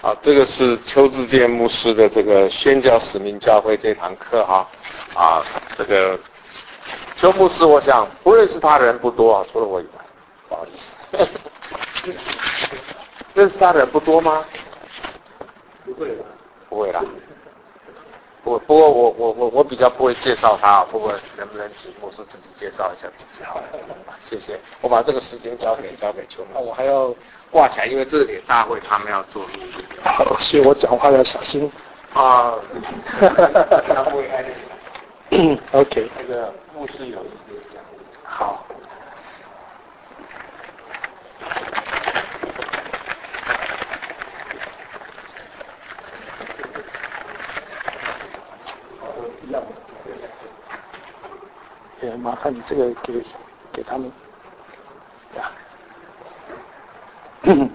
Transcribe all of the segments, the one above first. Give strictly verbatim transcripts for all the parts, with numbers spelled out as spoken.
啊，这个是邱志健牧师的这个宣教使命教会这堂课哈，啊，这个邱牧师，我想不认识他的人不多啊，除了我以外，不好意思，认识他的人不多吗？ 不会吧？ 不会啦。我不过我我我我比较不会介绍他，不过能不能请牧师自己介绍一下自己好了？谢谢。我把这个时间交给交给邱牧师。我还要挂起来，因为这里大会他们要做录音。 好，所以我讲话要小心。 啊。 嗯 ，OK。 那个牧师有一些讲。 好。也麻烦你这个给给他们呀。嗯。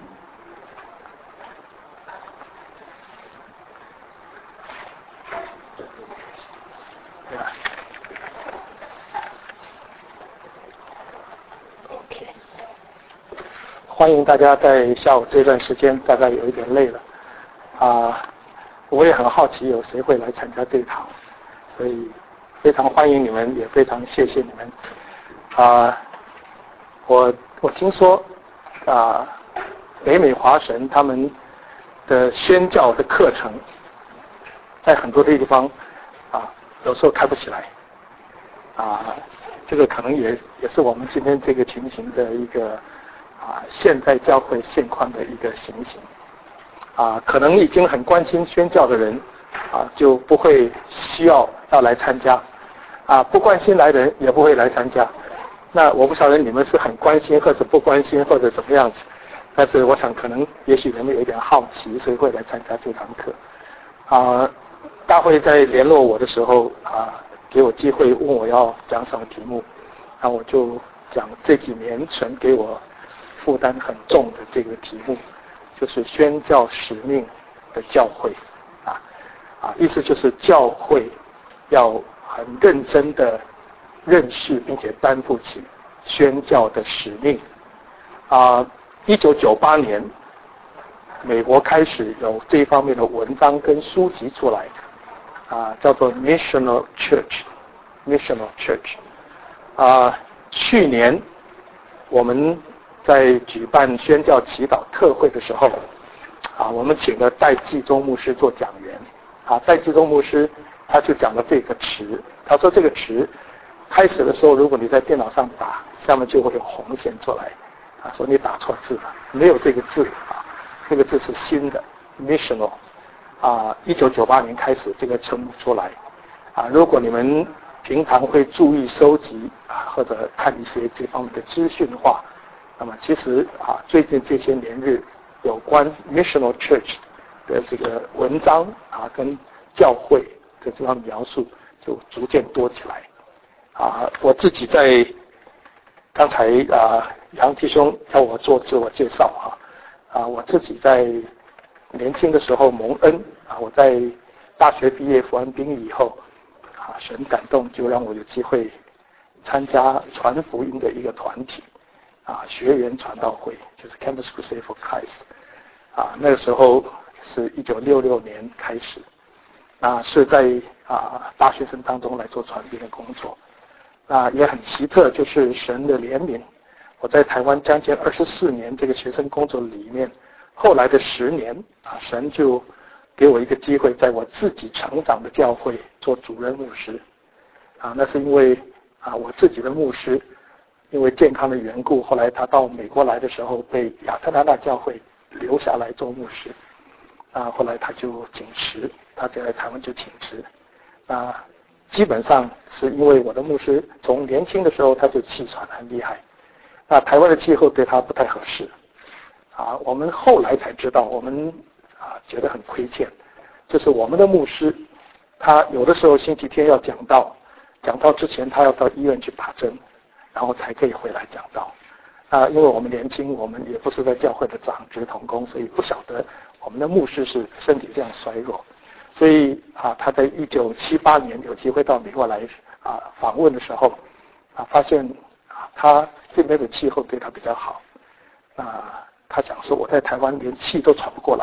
呀。OK。欢迎大家在下午这段时间，大概有一点累了啊，我也很好奇有谁会来参加这一堂，所以非常欢迎你们，也非常谢谢你们。啊，我我听说啊，北美华神他们的宣教的课程，在很多的地方啊，有时候开不起来。啊，这个可能也也是我们今天这个情形的一个啊现代教会现况的一个情形。啊，可能已经很关心宣教的人啊，就不会需要要来参加。啊，不关心来的人也不会来参加。那我不晓得你们是很关心或者不关心或者怎么样子，但是我想可能也许人们有一点好奇，所以会来参加这堂课。啊，大会在联络我的时候啊，给我机会问我要讲什么题目，那我就讲这几年神给我负担很重的这个题目，就是宣教使命的教会。啊啊，意思就是教会要很认真的认识并且担负起宣教的使命。啊，一九九八年，美国开始有这一方面的文章跟书籍出来，啊，叫做 Missional Church，Missional Church。啊，去年我们在举办宣教祈祷特会的时候，啊，我们请了戴季忠牧师做讲员。啊，戴季忠牧师他就讲了这个词，他说这个词开始的时候，如果你在电脑上打，下面就会有红线出来，啊，说你打错字了，没有这个字啊，这个字是新的 missional， 啊，一九九八年开始这个称呼出来，啊，如果你们平常会注意收集啊或者看一些这方面的资讯的话，那么其实啊最近这些年日有关 missional church 的这个文章啊跟教会的这方描述就逐渐多起来。啊，我自己在刚才啊杨弟兄要我做自我介绍啊，啊我自己在年轻的时候蒙恩啊，我在大学毕业服完兵以后啊，神感动就让我有机会参加传福音的一个团体啊，学员传道会，就是 Campus Crusade for Christ 啊，那个时候是一九六六年开始，啊是在啊大学生当中来做传福音的工作。啊，也很奇特，就是神的怜悯。我在台湾将近二十四年这个学生工作里面，后来的十年啊，神就给我一个机会，在我自己成长的教会做主任牧师。啊，那是因为啊我自己的牧师因为健康的缘故，后来他到美国来的时候被亚特兰大教会留下来做牧师。啊，后来他就请辞，他在台湾就请辞。啊。基本上是因为我的牧师从年轻的时候他就气喘很厉害，那台湾的气候对他不太合适，啊，我们后来才知道，我们啊觉得很亏欠，就是我们的牧师，他有的时候星期天要讲道，讲道之前他要到医院去打针，然后才可以回来讲道。啊，因为我们年轻，我们也不是在教会的长职同工，所以不晓得我们的牧师是身体这样衰弱。所以啊，他在一九七八年有机会到美国来啊访问的时候，啊发现啊他这边的气候对他比较好，啊他讲说我在台湾连气都喘不过来，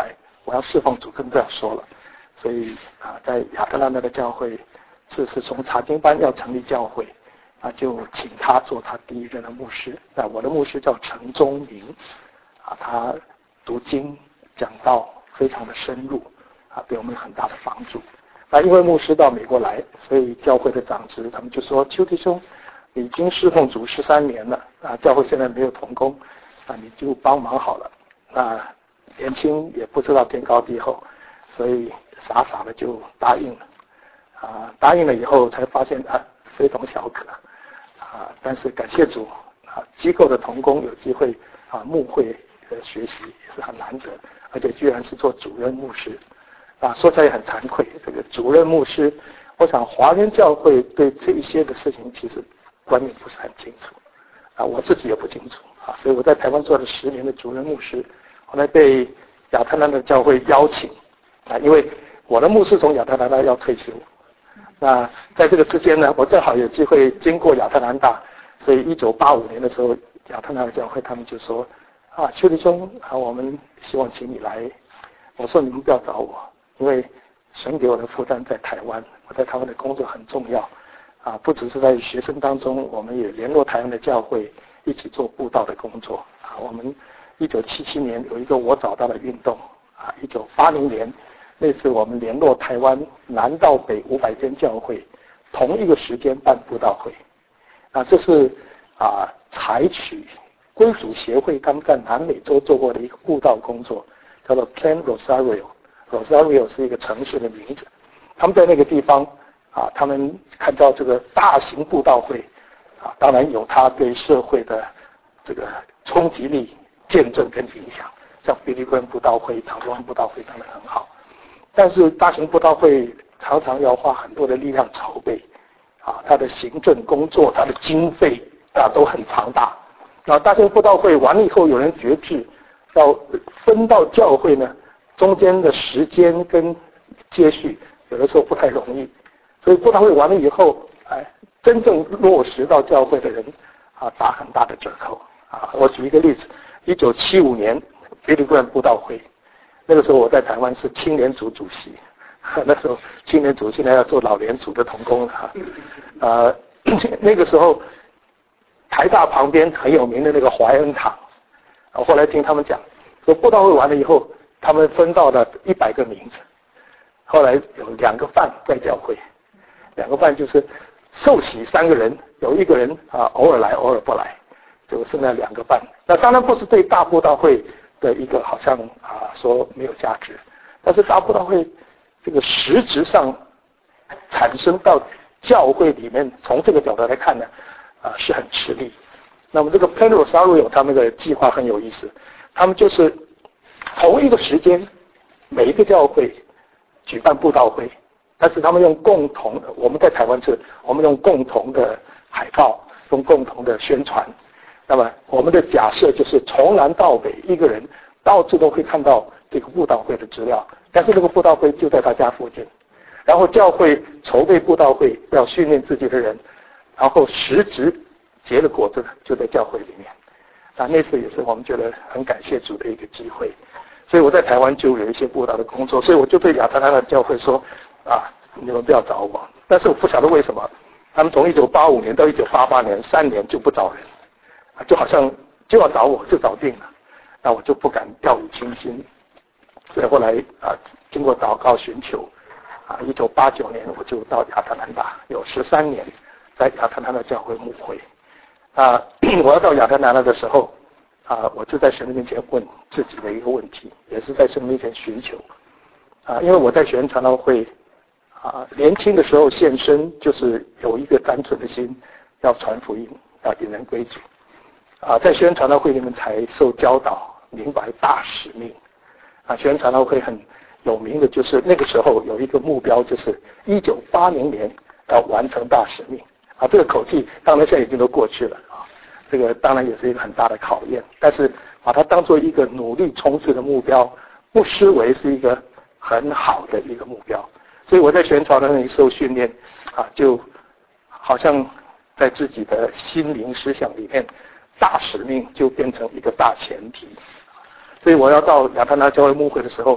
我要侍奉主更不要说了。所以啊，在亚特兰大的教会，这是从查经班要成立教会，啊，就请他做他第一任的牧师。那我的牧师叫陈忠明，啊，他读经讲道非常的深入，啊，对我们有很大的帮助。那因为牧师到美国来，所以教会的长执他们就说：邱弟兄，已经侍奉主十三年了，啊，教会现在没有同工，啊，你就帮忙好了。那年轻也不知道天高地厚，所以傻傻的就答应了。啊，答应了以后才发现啊，非同小可。啊，但是感谢主，啊，机构的同工有机会啊，牧会的学习也是很难得，而且居然是做主任牧师。啊，说起来也很惭愧，这个主任牧师，我想华人教会对这一些的事情其实观念不是很清楚。啊，我自己也不清楚。啊，所以我在台湾做了十年的主任牧师，后来被亚特兰大教会邀请。啊，因为我的牧师从亚特兰大要退休。那在这个之间呢，我正好有机会经过亚特兰大，所以一九八五年的时候，亚特兰大教会他们就说：啊，邱弟兄啊，我们希望请你来。我说你们不要找我，因为神给我的负担在台湾，我在台湾的工作很重要。啊，不只是在学生当中，我们也联络台湾的教会，一起做布道的工作。啊，我们一九七七年有一个我找到的运动。啊，一九八零年。那次我们联络台湾南到北五百间教会，同一个时间办布道会。啊，这是啊采取归属协会他们在南美洲做过的一个布道工作，叫做 Plan Rosario。Rosario 是一个城市的名字。他们在那个地方啊，他们看到这个大型布道会啊，当然有它对社会的这个冲击力、见证跟影响。像菲律宾布道会、唐湾布道会当然很好。但是大型布道会常常要花很多的力量筹备，啊，它的行政工作、它的经费啊都很庞大。那大型布道会完了以后，有人决志要分到教会呢，中间的时间跟接续有的时候不太容易，所以布道会完了以后，哎，真正落实到教会的人啊，打很大的折扣啊。我举一个例子，一九七五年菲律宾布道会。那个时候我在台湾是青年组主席，那时候青年组现在要做老年组的同工了哈。呃，那个时候台大旁边很有名的那个怀恩堂，我后来听他们讲，说布道会完了以后，他们分到了一百个名字，后来有两个半在教会，两个半就是受洗三个人，有一个人啊偶尔来偶尔不来，就剩下两个半。那当然不是对大布道会的一个好像啊说没有价值，但是大布道会这个实质上产生到教会里面，从这个角度来看呢，啊是很吃力。那么这个 Plan Rosario 他们的计划很有意思，他们就是同一个时间每一个教会举办布道会，但是他们用共同的，我们在台湾是我们用共同的海报，用共同的宣传。那么我们的假设就是从南到北，一个人到处都会看到这个布道会的资料，但是那个布道会就在他家附近。然后教会筹备布道会，要训练自己的人，然后实质结了果子就在教会里面。那那次也是我们觉得很感谢主的一个机会，所以我在台湾就有一些布道的工作，所以我就对亚特兰大教会说啊，你们不要找我。但是我不晓得为什么，他们从一九八五年到一九八八年三年就不找人。就好像就要找我就找定了，那我就不敢掉以轻心，所以后来啊，经过祷告寻求，啊，一九八九年我就到亚特兰大，有十三年在亚特兰大教会牧会。啊，我要到亚特兰大的时候，啊，我就在神的面前问自己的一个问题，也是在神的面前寻求，啊，因为我在学院传道会，啊，年轻的时候献身就是有一个单纯的心，要传福音，要引人归主。啊，在学院传道会里面才受教导，明白大使命。啊，学院传道会很有名的就是那个时候有一个目标，就是一九八零年要完成大使命。啊，这个口气当然现在已经都过去了啊，这个当然也是一个很大的考验，但是把它当做一个努力冲刺的目标，不失为是一个很好的一个目标。所以我在学院传道会受训练，啊，就好像在自己的心灵思想里面。大使命就变成一个大前提，所以我要到亚特兰大教会牧会的时候，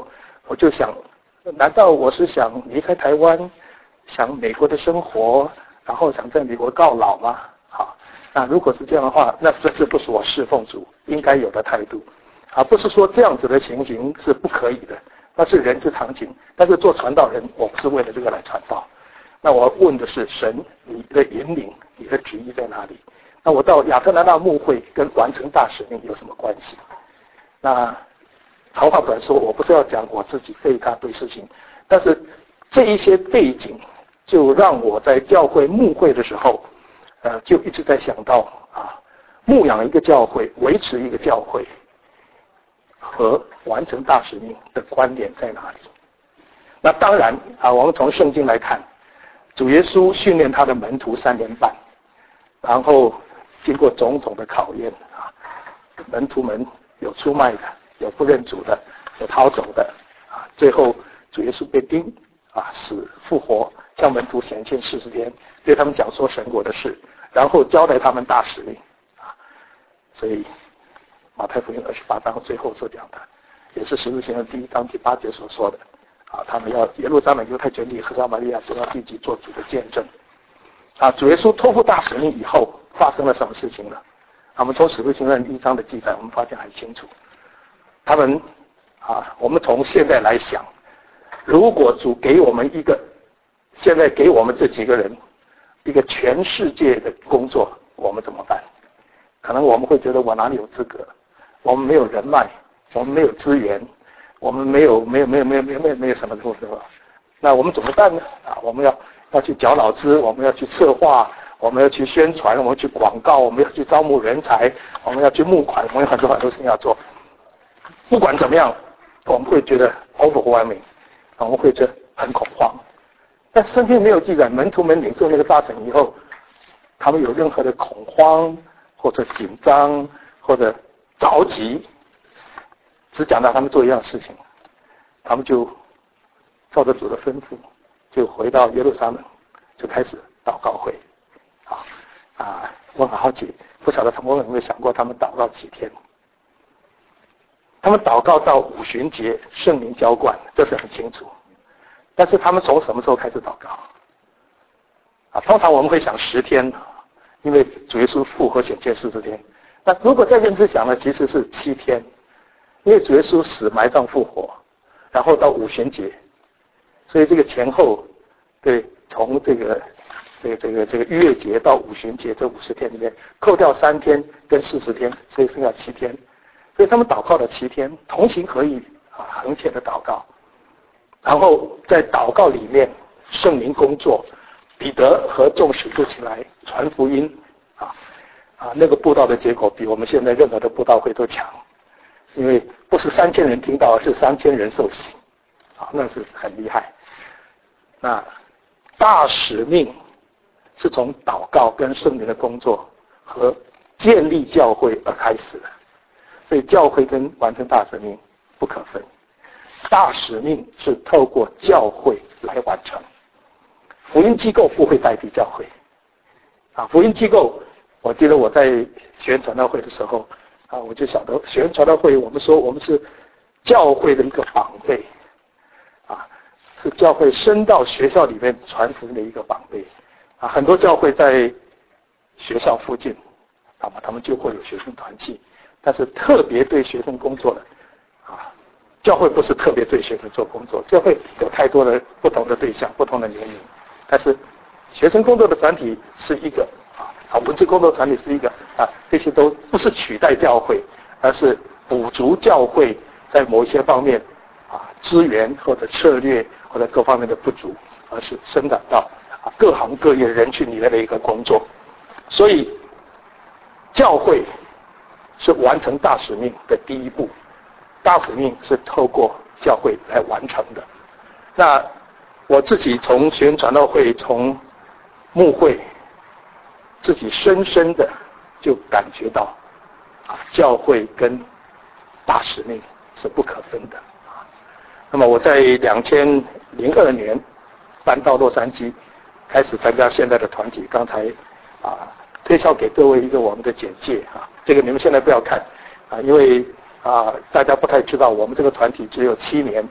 我就想，难道我是想离开台湾，想美国的生活，然后想在美国到老吗？好，那如果是这样的话，那这这不是我侍奉主应该有的态度，啊，不是说这样子的情形是不可以的，那是人之常情。但是做传道人，我不是为了这个来传道。那我问的是神，你的引领，你的旨意在哪里？那我到亚特兰大牧会跟完成大使命有什么关系？那长话短说，我不是要讲我自己对他对事情，但是这一些背景就让我在教会牧会的时候，呃，就一直在想到啊，牧养一个教会，维持一个教会和完成大使命的关联在哪里？那当然啊，我们从圣经来看，主耶稣训练他的门徒三年半，然后经过种种的考验啊，门徒们有出卖的，有不认主的，有逃走的啊，最后主耶稣被钉啊，死复活，向门徒显现四十天，对他们讲说神国的事，然后交代他们大使命啊。所以马太福音二十八章最后所讲的，也是十字行的第一章第八节所说的啊，他们要耶路撒冷犹太全地和撒玛利亚直到地极做主的见证啊。主耶稣托付大使命以后发生了什么事情呢？我们从使徒行传一章的记载，我们发现很清楚。他们啊，我们从现在来想，如果主给我们一个，现在给我们这几个人一个全世界的工作，我们怎么办？可能我们会觉得我哪里有资格？我们没有人脉，我们没有资源，我们没有没有没有没有没有没有没有什么东西，那我们怎么办呢？啊，我们要要去缴老资，我们要去策划，我们要去宣传，我们要去广告，我们要去招募人才，我们要去募款，我们有很多很多事情要做。不管怎么样，我们会觉得 overwhelming， 我们会觉得很恐慌。但圣经没有记载门徒们领受那个大臣以后，他们有任何的恐慌或者紧张或者着急，只讲到他们做一样事情，他们就照着主的吩咐，就回到耶路撒冷，就开始祷告会。啊啊，我很好奇，不晓得他们有没有想过，他们祷告几天？他们祷告到五旬节，圣灵浇灌，这是很清楚。但是他们从什么时候开始祷告？啊，通常我们会想十天，因为主耶稣复活显现四十天。那如果再认真想呢，其实是七天，因为主耶稣死、埋葬、复活，然后到五旬节，所以这个前后，对，从这个这个这个这个逾越节到五旬节这五十天里面，扣掉三天跟四十天，所以剩下七天。所以他们祷告了七天，同心合意啊，恒切的祷告。然后在祷告里面，圣灵工作，彼得和众使徒起来传福音啊啊，那个布道的结果比我们现在任何的布道会都强，因为不是三千人听到，而是三千人受洗啊，那是很厉害。那大使命是从祷告跟圣灵的工作和建立教会而开始的。所以教会跟完成大使命不可分，大使命是透过教会来完成，福音机构不会代替教会啊。福音机构，我记得我在学院传道会的时候啊，我就晓得学院传道会，我们说我们是教会的一个绑背啊，是教会伸到学校里面传福音的一个绑背啊。很多教会在学校附近，那么他们就会有学生团契。但是特别对学生工作的啊，教会不是特别对学生做工作，教会有太多的不同的对象、不同的年龄。但是学生工作的团体是一个啊，啊，文字工作团体是一个啊，这些都不是取代教会，而是补足教会在某一些方面啊资源或者策略或者各方面的不足，而是伸展到啊各行各业人群里面的一个工作。所以教会是完成大使命的第一步，大使命是透过教会来完成的。那我自己从学院传道会、从牧会，自己深深的就感觉到，啊，教会跟大使命是不可分的。那么我在两千零二年搬到洛杉矶，开始参加现在的团体。刚才啊推销给各位一个我们的简介啊，这个你们现在不要看啊，因为啊大家不太知道，我们这个团体只有七年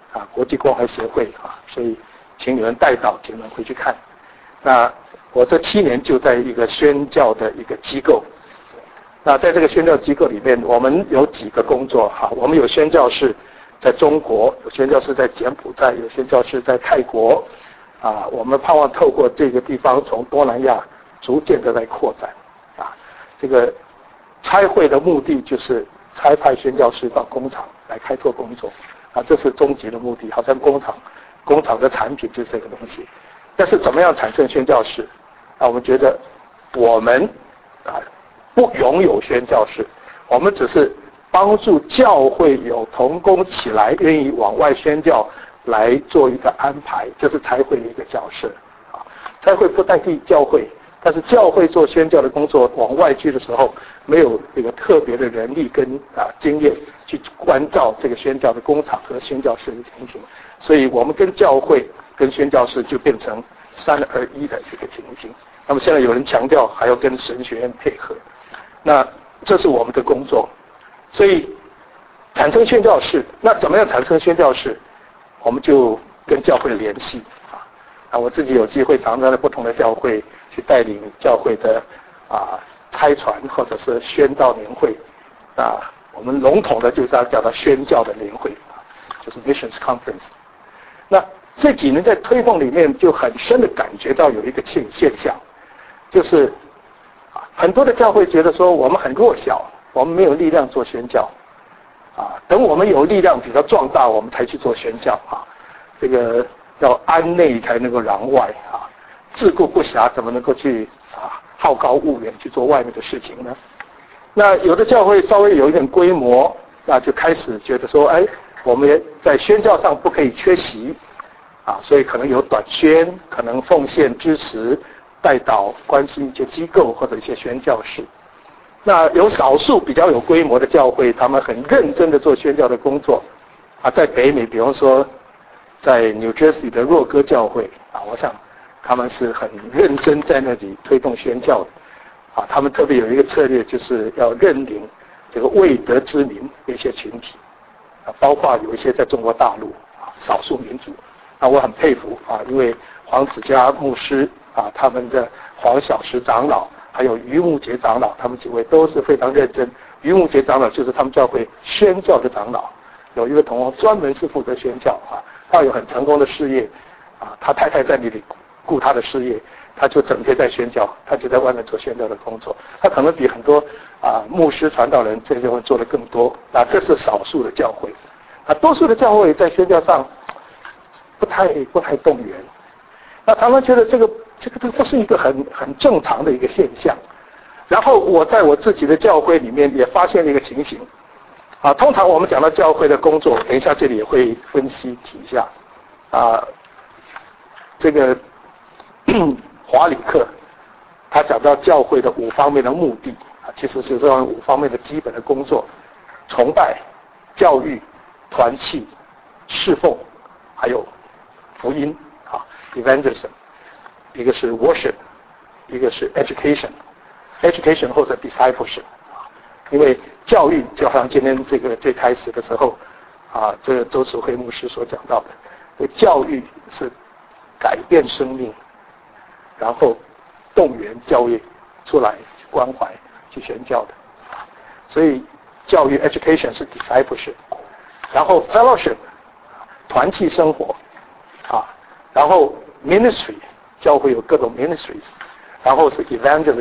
啊国际关怀协会啊，所以请你们带导，请你们回去看。那我这七年就在一个宣教的一个机构。那在这个宣教机构里面，我们有几个工作哈，我们有宣教士在中国，有宣教士在柬埔寨，有宣教士在泰国，啊，我们盼望透过这个地方，从东南亚逐渐的来扩展，啊，这个差会的目的就是差派宣教士到工厂来开拓工作，啊，这是终极的目的，好像工厂工厂的产品就是这个东西，但是怎么样产生宣教士？啊，我们觉得我们啊。不拥有宣教士，我们只是帮助教会有同工起来，愿意往外宣教来做一个安排，这是差会的一个角色。啊，差会不代替教会，但是教会做宣教的工作往外去的时候，没有这个特别的人力跟啊经验去关照这个宣教的工厂和宣教士的情形，所以我们跟教会跟宣教士就变成三二一的一个情形。那么现在有人强调还要跟神学院配合。那这是我们的工作，所以产生宣教士，那怎么样产生宣教士？我们就跟教会联系啊。啊，我自己有机会常常在不同的教会去带领教会的啊差传或者是宣道年会啊，我们笼统的就叫叫它宣教的年会，就是 Missions Conference。那这几年在推动里面就很深的感觉到有一个现现象，就是。很多的教会觉得说我们很弱小，我们没有力量做宣教，啊，等我们有力量比较壮大，我们才去做宣教啊。这个要安内才能够攘外啊，自顾不暇怎么能够去啊好高骛远去做外面的事情呢？那有的教会稍微有一点规模，那就开始觉得说，哎，我们也在宣教上不可以缺席啊，所以可能有短宣，可能奉献支持。带导关心一些机构或者一些宣教士，那有少数比较有规模的教会，他们很认真的做宣教的工作啊，在北美，比方说在 New Jersey 的若歌教会啊，我想他们是很认真在那里推动宣教的啊，他们特别有一个策略，就是要认领这个未得之民的一些群体啊，包括有一些在中国大陆啊少数民族啊，我很佩服啊，因为黄子嘉牧师。啊，他们的黄小石长老，还有于木杰长老，他们几位都是非常认真。于木杰长老就是他们教会宣教的长老，有一个同工专门是负责宣教啊，他有很成功的事业啊，他太太在那里顾他的事业，他就整天在宣教，他就在外面做宣教的工作，他可能比很多啊牧师传道人这些会做得更多。那这是少数的教会，啊，多数的教会在宣教上不太不太动员。那常常觉得这个这个都不是一个很很正常的一个现象。然后我在我自己的教会里面也发现了一个情形，啊，通常我们讲到教会的工作，等一下这里也会分析提一下，啊，这个华里克他讲到教会的五方面的目的啊，其实是这样五方面的基本的工作：崇拜、教育、团契、侍奉，还有福音啊 ，evangelism， 一个是 worship， 一个是 education。education 或者 discipleship 啊，因为教育就好像今天这个最开始的时候啊，这个周守辉牧师所讲到的，教育是改变生命，然后动员教育出来去关怀去宣教的，所以教育 education 是 discipleship， 然后 fellowship 团契生活啊，然后 ministry 教会有各种 ministries， 然后是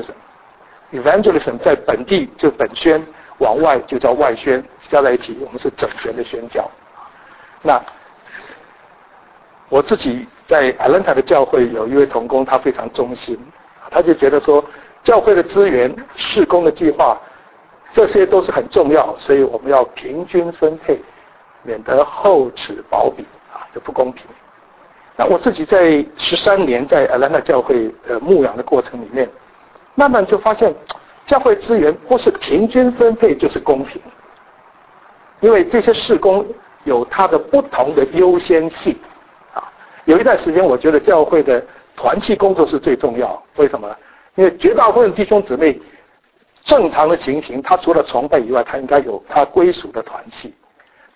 evangelism。evangelism 在本地就本宣，往外就叫外宣，加在一起我们是整全的宣教。那我自己在 Atlanta 的教会有一位同工，他非常忠心，他就觉得说教会的资源、事工的计划，这些都是很重要，所以我们要平均分配，免得厚此薄彼啊，这不公平。那我自己在十三年在 Atlanta 教会呃牧养的过程里面，慢慢就发现，教会资源不是平均分配就是公平，因为这些事工有它的不同的优先性啊。有一段时间，我觉得教会的团契工作是最重要。为什么？因为绝大部分弟兄姊妹正常的情形，他除了崇拜以外，他应该有他归属的团契，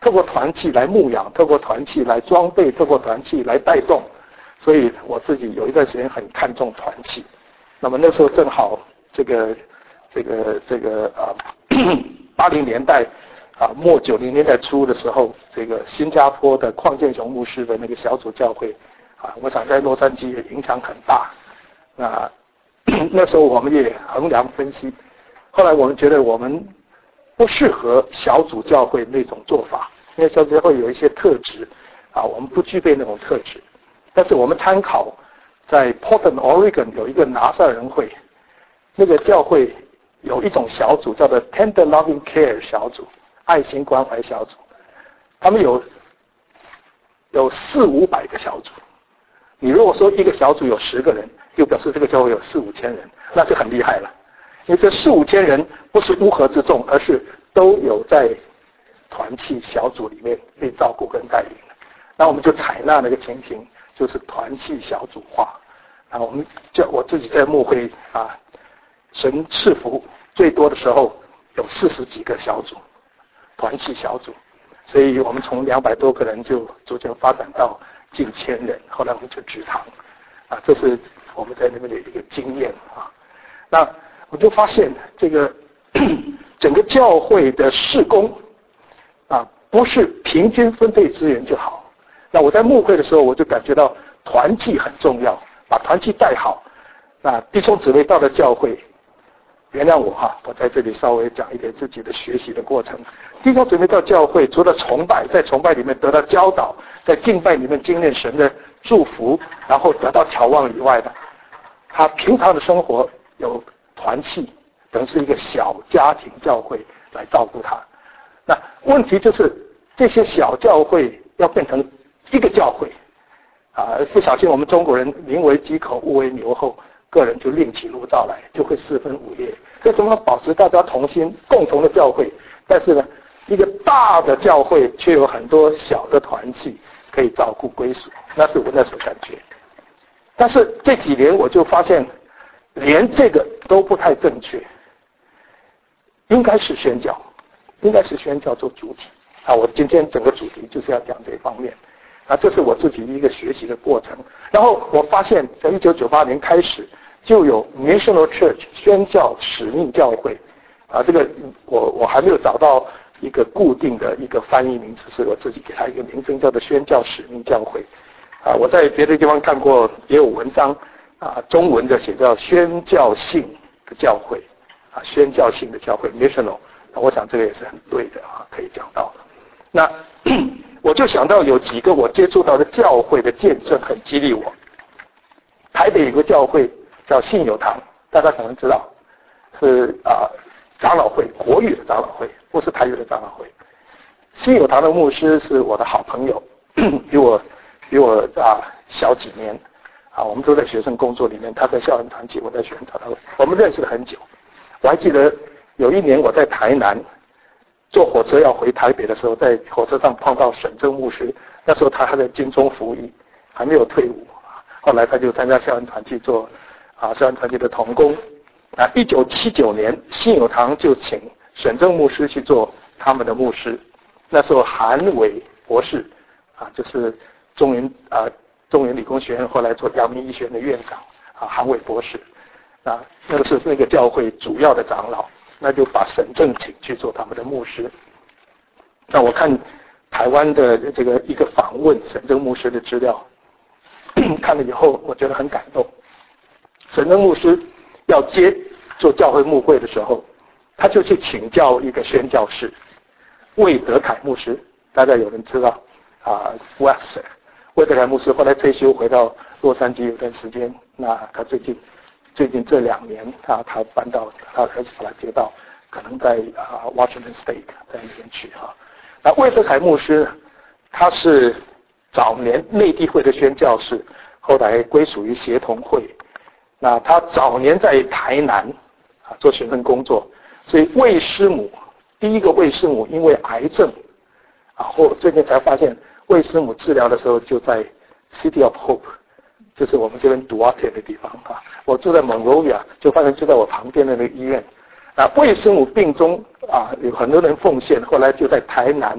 透过团契来牧养，透过团契来装备，透过团契来带动。所以我自己有一段时间很看重团契。那么那时候正好这个这个这个啊八零年代啊末九零年代初的时候，这个新加坡的邝建雄牧师的那个小组教会啊，我想在洛杉矶也影响很大。那那时候我们也衡量分析，后来我们觉得我们不适合小组教会那种做法，因为小组教会有一些特质啊，我们不具备那种特质。但是我们参考在 Portland, Oregon 有一个拿撒人会，那个教会有一种小组叫做 Tender Loving Care 小组，爱心关怀小组，他们有有四五百个小组。你如果说一个小组有十个人，就表示这个教会有四五千人，那就很厉害了。因为这四五千人不是乌合之众，而是都有在团契小组里面被照顾跟带领的。那我们就采纳那个情形，就是团契小组化。啊，我们就我自己在牧会啊，神赐福最多的时候有四十几个小组，团契小组，所以我们从两百多个人就逐渐发展到近千人，后来我们就职堂，啊，这是我们在那边的一个经验啊。那我就发现这个整个教会的事工啊，不是平均分配资源就好。那我在牧会的时候，我就感觉到团契很重要，把团契带好。那弟兄姊妹到了教会，原谅我哈，我在这里稍微讲一点自己的学习的过程。弟兄姊妹到教会，除了崇拜，在崇拜里面得到教导，在敬拜里面经验神的祝福，然后得到眺望以外的，他平常的生活有团契，等于是一个小家庭教会来照顾他。那问题就是这些小教会要变成一个教会啊，不小心我们中国人宁为鸡口，勿为牛后，个人就另起炉灶来，就会四分五裂。所以怎么保持大家同心共同的教会？但是呢，一个大的教会却有很多小的团契可以照顾归属，那是我那时候感觉。但是这几年我就发现，连这个都不太正确。应该是宣教，应该是宣教做主体啊！我今天整个主题就是要讲这方面啊，这是我自己一个学习的过程。然后我发现，在一九九八年开始就有 Missional Church 宣教使命教会啊，这个我我还没有找到一个固定的一个翻译名词，所以我自己给它一个名称叫做宣教使命教会啊。我在别的地方看过也有文章啊，中文的写叫宣教性的教会啊，宣教性的教会 Missional， 我想这个也是很对的啊，可以讲到的。那我就想到有几个我接触到的教会的见证很激励我。台北有个教会叫信友堂，大家可能知道，是啊长老会，国语的长老会，不是台语的长老会。信友堂的牧师是我的好朋友，比我比我啊小几年啊，我们都在学生工作里面，他在校园团体，我在学生团体，我们认识了很久。我还记得有一年我在台南坐火车要回台北的时候，在火车上碰到沈正牧师，那时候他还在军中服役，还没有退伍。后来他就参加校园团契做啊校园团契的同工。啊，一九七九年信友堂就请沈正牧师去做他们的牧师。那时候韩伟博士啊，就是中原啊中原理工学院后来做阳明医学院的院长啊，韩伟博士。啊，那个是那个教会主要的长老，那就把沈正请去做他们的牧师。那我看台湾的这个一个访问沈正牧师的资料，看了以后我觉得很感动。沈正牧师要接做教会牧会的时候，他就去请教一个宣教士魏德凯牧师，大家有人知道啊 ，West 魏德凯牧师后来退休回到洛杉矶有段时间，那他最近。最近这两年，他他搬到他儿子把他接到，可能在啊 Washington State 在那边去哈。那魏德凯牧师，他是早年内地会的宣教士，后来归属于协同会。那他早年在台南啊做学生工作，所以魏师母第一个魏师母因为癌症啊，后最近才发现魏师母治疗的时候就在 City of Hope。就是我们这边 Duarte 的地方啊，我住在 Monrovia， 就发现就在我旁边的那个医院。啊，魏师母病中啊，有很多人奉献，后来就在台南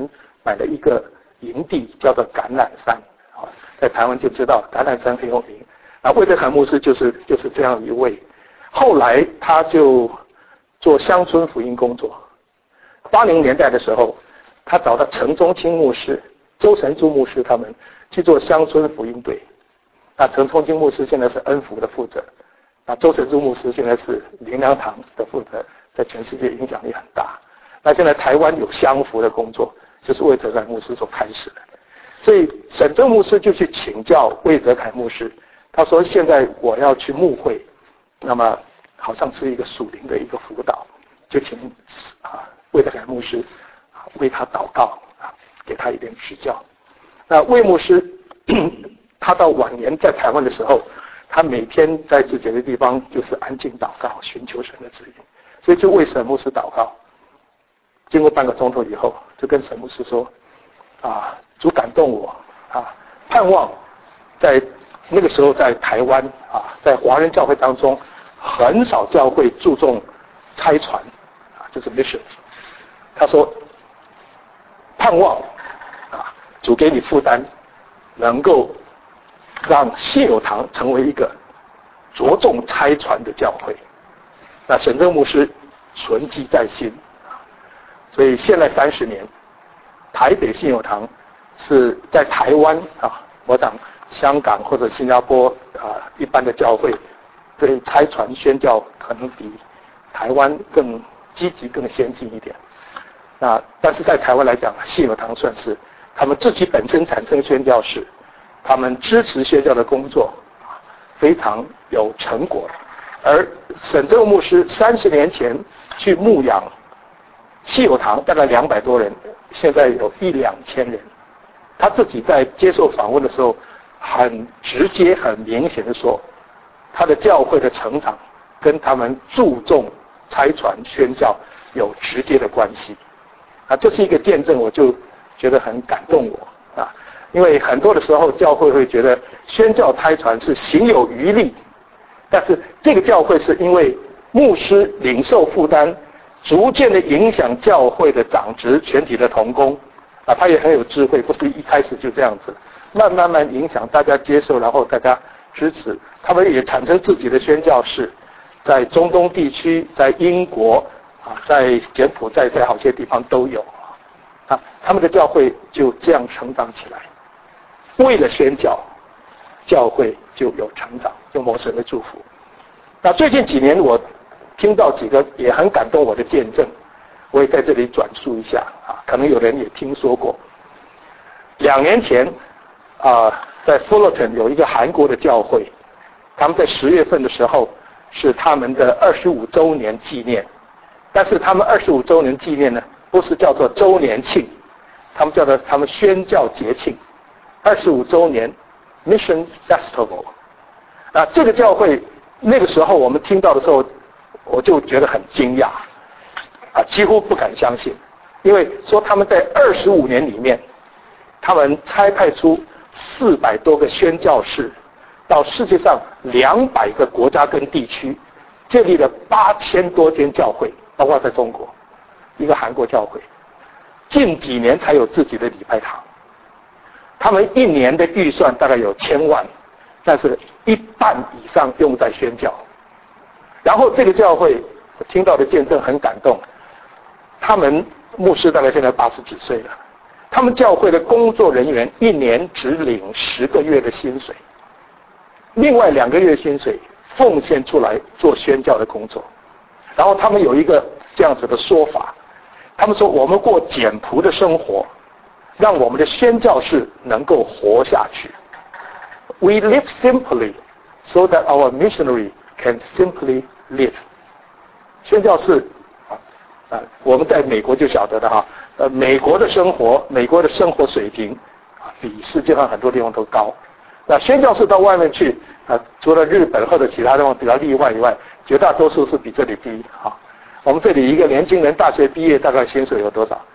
买了一个营地，叫做橄榄山啊，在台湾就知道橄榄山很有名。啊，魏德凯牧师就是就是这样一位。后来他就做乡村福音工作。八零年代的时候，他找到陈宗清牧师、周神珠牧师他们去做乡村福音队。那陈宗清牧师现在是恩福的负责，那周神珠牧师现在是灵粮堂的负责，在全世界影响力很大。那现在台湾有乡福的工作，就是魏德凯牧师所开始的。所以沈正牧师就去请教魏德凯牧师，他说：“现在我要去牧会，那么好像是一个属灵的一个辅导，就请啊魏德凯牧师啊为他祷告啊，给他一点指教。”那魏牧师他到晚年在台湾的时候，他每天在自己的地方就是安静祷告，寻求神的指引，所以就为沈牧师祷告。经过半个钟头以后，就跟沈牧师说：“啊，主感动我啊，盼望在。”那个时候在台湾啊，在华人教会当中，很少教会注重差传啊，就是 missions。他说，盼望啊，主给你负担，能够让谢友堂成为一个着重差传的教会。那沈正牧师存记在心，所以现在三十年，台北信友堂是在台湾啊，我想。香港或者新加坡啊、呃，一般的教会对差传宣教可能比台湾更积极、更先进一点。那但是在台湾来讲，信友堂算是他们自己本身产生宣教士，他们支持宣教的工作非常有成果。而沈正牧师三十年前去牧养信友堂，大概两百多人，现在有一两千人。他自己在接受访问的时候。很直接、很明显的说，他的教会的成长跟他们注重差传宣教有直接的关系。啊，这是一个见证，我就觉得很感动我啊，因为很多的时候教会会觉得宣教差传是行有余力，但是这个教会是因为牧师领受负担，逐渐的影响教会的长职全体的同工啊，他也很有智慧，不是一开始就这样子。慢慢慢影响大家接受，然后大家支持，他们也产生自己的宣教士，在中东地区，在英国啊，在柬埔寨，在好些地方都有啊，他们的教会就这样成长起来。为了宣教，教会就有成长，有蒙神的祝福。那最近几年，我听到几个也很感动我的见证，我也在这里转述一下啊，可能有人也听说过。两年前。啊、呃，在 Fullerton 有一个韩国的教会，他们在十月份的时候是他们的二十五周年纪念，但是他们二十五周年纪念呢，不是叫做周年庆，他们叫做他们宣教节庆，二十五周年 Mission Festival。啊，这个教会那个时候我们听到的时候，我就觉得很惊讶，啊，几乎不敢相信，因为说他们在二十五年里面，他们差派出四百多个宣教士到世界上两百个国家跟地区，建立了八千多间教会，包括在中国一个韩国教会，近几年才有自己的礼拜堂。他们一年的预算大概有千万，但是一半以上用在宣教。然后这个教会我听到的见证很感动，他们牧师大概现在八十几岁了，他们教会的工作人员一年只领十个月的薪水，另外两个月薪水奉献出来做宣教的工作。然后他们有一个这样子的说法，他们说我们过简朴的生活，让我们的宣教士能够活下去。We live simply so that our missionary can simply live。宣教士啊啊，我们在美国就晓得的哈，呃，美国的生活，美国的生活水平啊，比世界上很多地方都高。那宣教士到外面去啊，除了日本或者其他地方比较例外以外，绝大多数是比这里低啊。我们这里一个年轻人大学毕业，大概薪水有多少？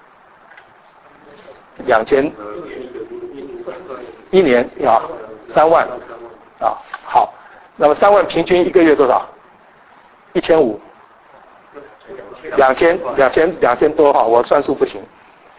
两千，一年啊，三万啊。好，那么三万平均一个月多少？一千五，两千，两千，两千多哈。我算数不行。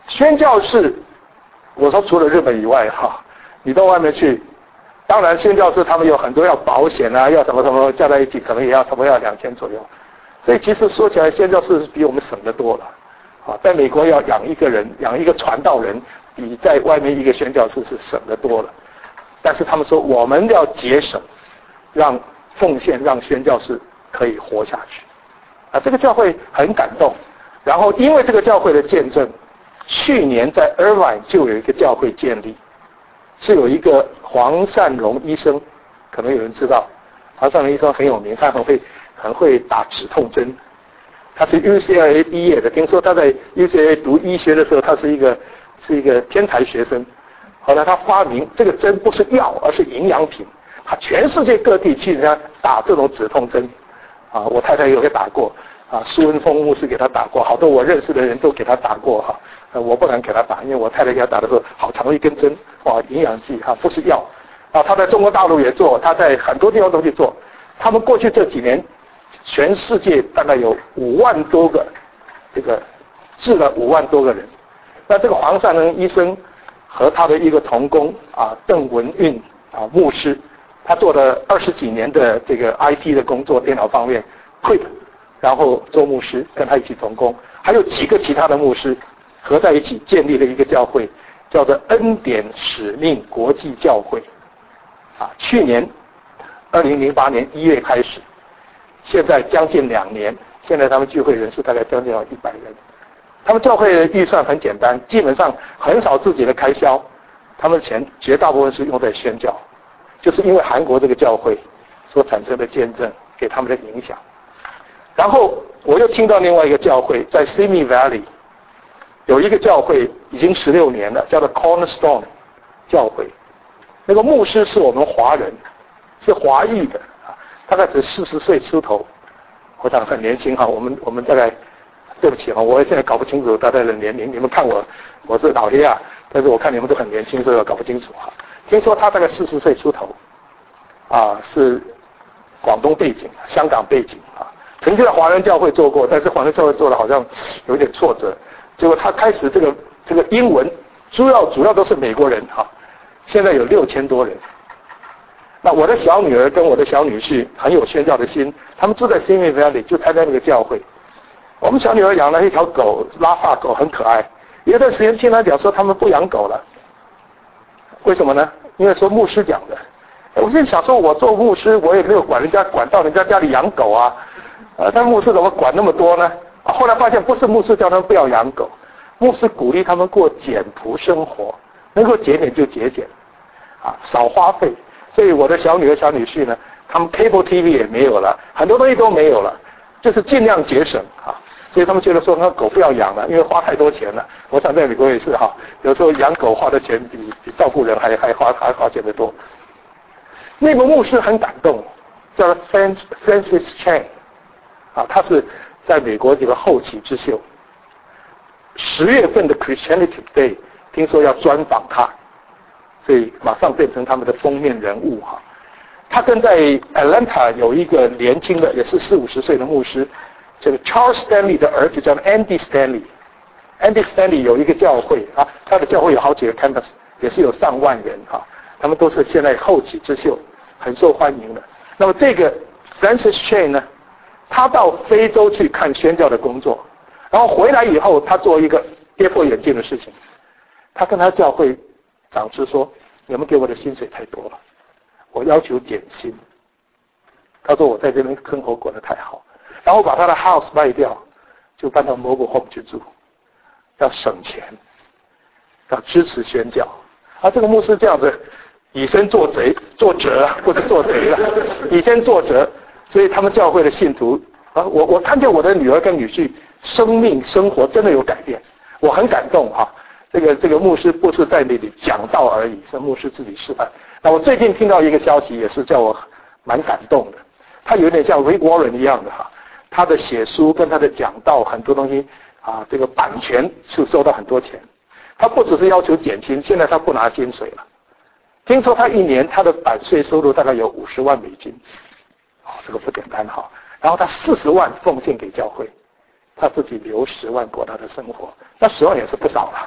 宣教士，我说除了日本以外哈，你到外面去，当然宣教士他们有很多要保险啊，要什么什么加在一起，可能也要差不多要两千左右。所以其实说起来，宣教士是比我们省得多了。啊，在美国要养一个人，养一个传道人，比在外面一个宣教士是省得多了。但是他们说我们要节省，让奉献，让宣教士可以活下去。啊，这个教会很感动。然后因为这个教会的见证，去年在 Irvine 就有一个教会建立，是有一个黄善荣医生，可能有人知道，黄善荣医生很有名，他很会很会打止痛针。他是 U C L A 毕业的，听说他在 U C L A 读医学的时候，他是一个是一个天才学生。后来他发明这个针不是药，而是营养品。他全世界各地去人家打这种止痛针，啊，我太太有给打过，啊，苏文峰牧师给他打过，好多我认识的人都给他打过哈，呃，我不敢给他打，因为我太太给他打的时候好长一根针，哇，营养剂哈，不是药。啊，他在中国大陆也做，他在很多地方都去做。他们过去这几年，全世界大概有五万多个，这个治了五万多个人。那这个黄善仁医生和他的一个同工啊，邓文运啊牧师，他做了二十几年的这个 I T 的工作，电脑方面 quit， 然后做牧师，跟他一起同工，还有几个其他的牧师合在一起建立了一个教会，叫做恩典使命国际教会。啊，去年二零零八年一月开始，现在将近两年，现在他们聚会人数大概将近要一百人。他们教会的预算很简单，基本上很少自己的开销，他们的钱绝大部分是用在宣教，就是因为韩国这个教会所产生的见证给他们的影响。然后我又听到另外一个教会在 Simi Valley 有一个教会已经十六年了，叫做 Cornerstone 教会。那个牧师是我们华人，是华裔的，大概只四十岁出头，我想很年轻哈。我们我们大概，对不起哈，我现在搞不清楚大概的年龄。你们看我，我是老黑啊，但是我看你们都很年轻，所以我搞不清楚哈。听说他大概四十岁出头，啊，是广东背景、香港背景啊，曾经在华人教会做过，但是华人教会做的好像有点挫折，结果他开始这个这个英文，主要主要都是美国人哈。现在有六千多人。那我的小女儿跟我的小女婿很有宣教的心，他们住在 Simi Valley 就参加那个教会。我们小女儿养了一条狗，拉萨狗很可爱。有段时间听他讲说他们不养狗了，为什么呢？因为说牧师讲的。我就想说，我做牧师，我也没有管人家管到人家家里养狗啊，呃，但牧师怎么管那么多呢？啊，后来发现不是牧师叫他们不要养狗，牧师鼓励他们过简朴生活。能够节俭就节俭，啊，少花费。所以我的小女儿、小女婿呢，他们 cable T V 也没有了，很多东西都没有了，就是尽量节省啊。所以他们觉得说，那狗不要养了，因为花太多钱了。我想在美国也是哈，有时候养狗花的钱比比照顾人还还花还花钱的多。那个牧师很感动，叫 Francis Chan， 啊，他是在美国这个后起之秀。十月份的 Christianity Today。听说要专访他，所以马上变成他们的封面人物哈。他跟在 Atlanta 有一个年轻的，也是四五十岁的牧师，这个 Charles Stanley 的儿子叫 Andy Stanley。Andy Stanley 有一个教会啊，他的教会有好几个 campus， 也是有上万人哈。他们都是现在后起之秀，很受欢迎的。那么这个 Francis Chan 呢，他到非洲去看宣教的工作，然后回来以后，他做一个跌破眼镜的事情。他跟他教会长师说：“你们给我的薪水太多了，我要求减薪。”他说：“我在这边生活过得太好，然后把他的 house 卖掉，就搬到 mobile home 去住，要省钱，要支持宣教。”啊，这个牧师这样子以身作贼，作则不是做贼了，以身作则，所以他们教会的信徒啊，我我看见我的女儿跟女婿生命生活真的有改变，我很感动哈。这个这个牧师不是在那里讲道而已，是牧师自己示范。那我最近听到一个消息，也是叫我蛮感动的。他有点像 Rick Warren 一样的哈，他的写书跟他的讲道很多东西啊，这个版权是收到很多钱。他不只是要求减薪，现在他不拿薪水了。听说他一年他的版税收入大概有五十万美金，啊，这个不简单哈。然后他四十万奉献给教会，他自己留十万过他的生活，那十万也是不少了。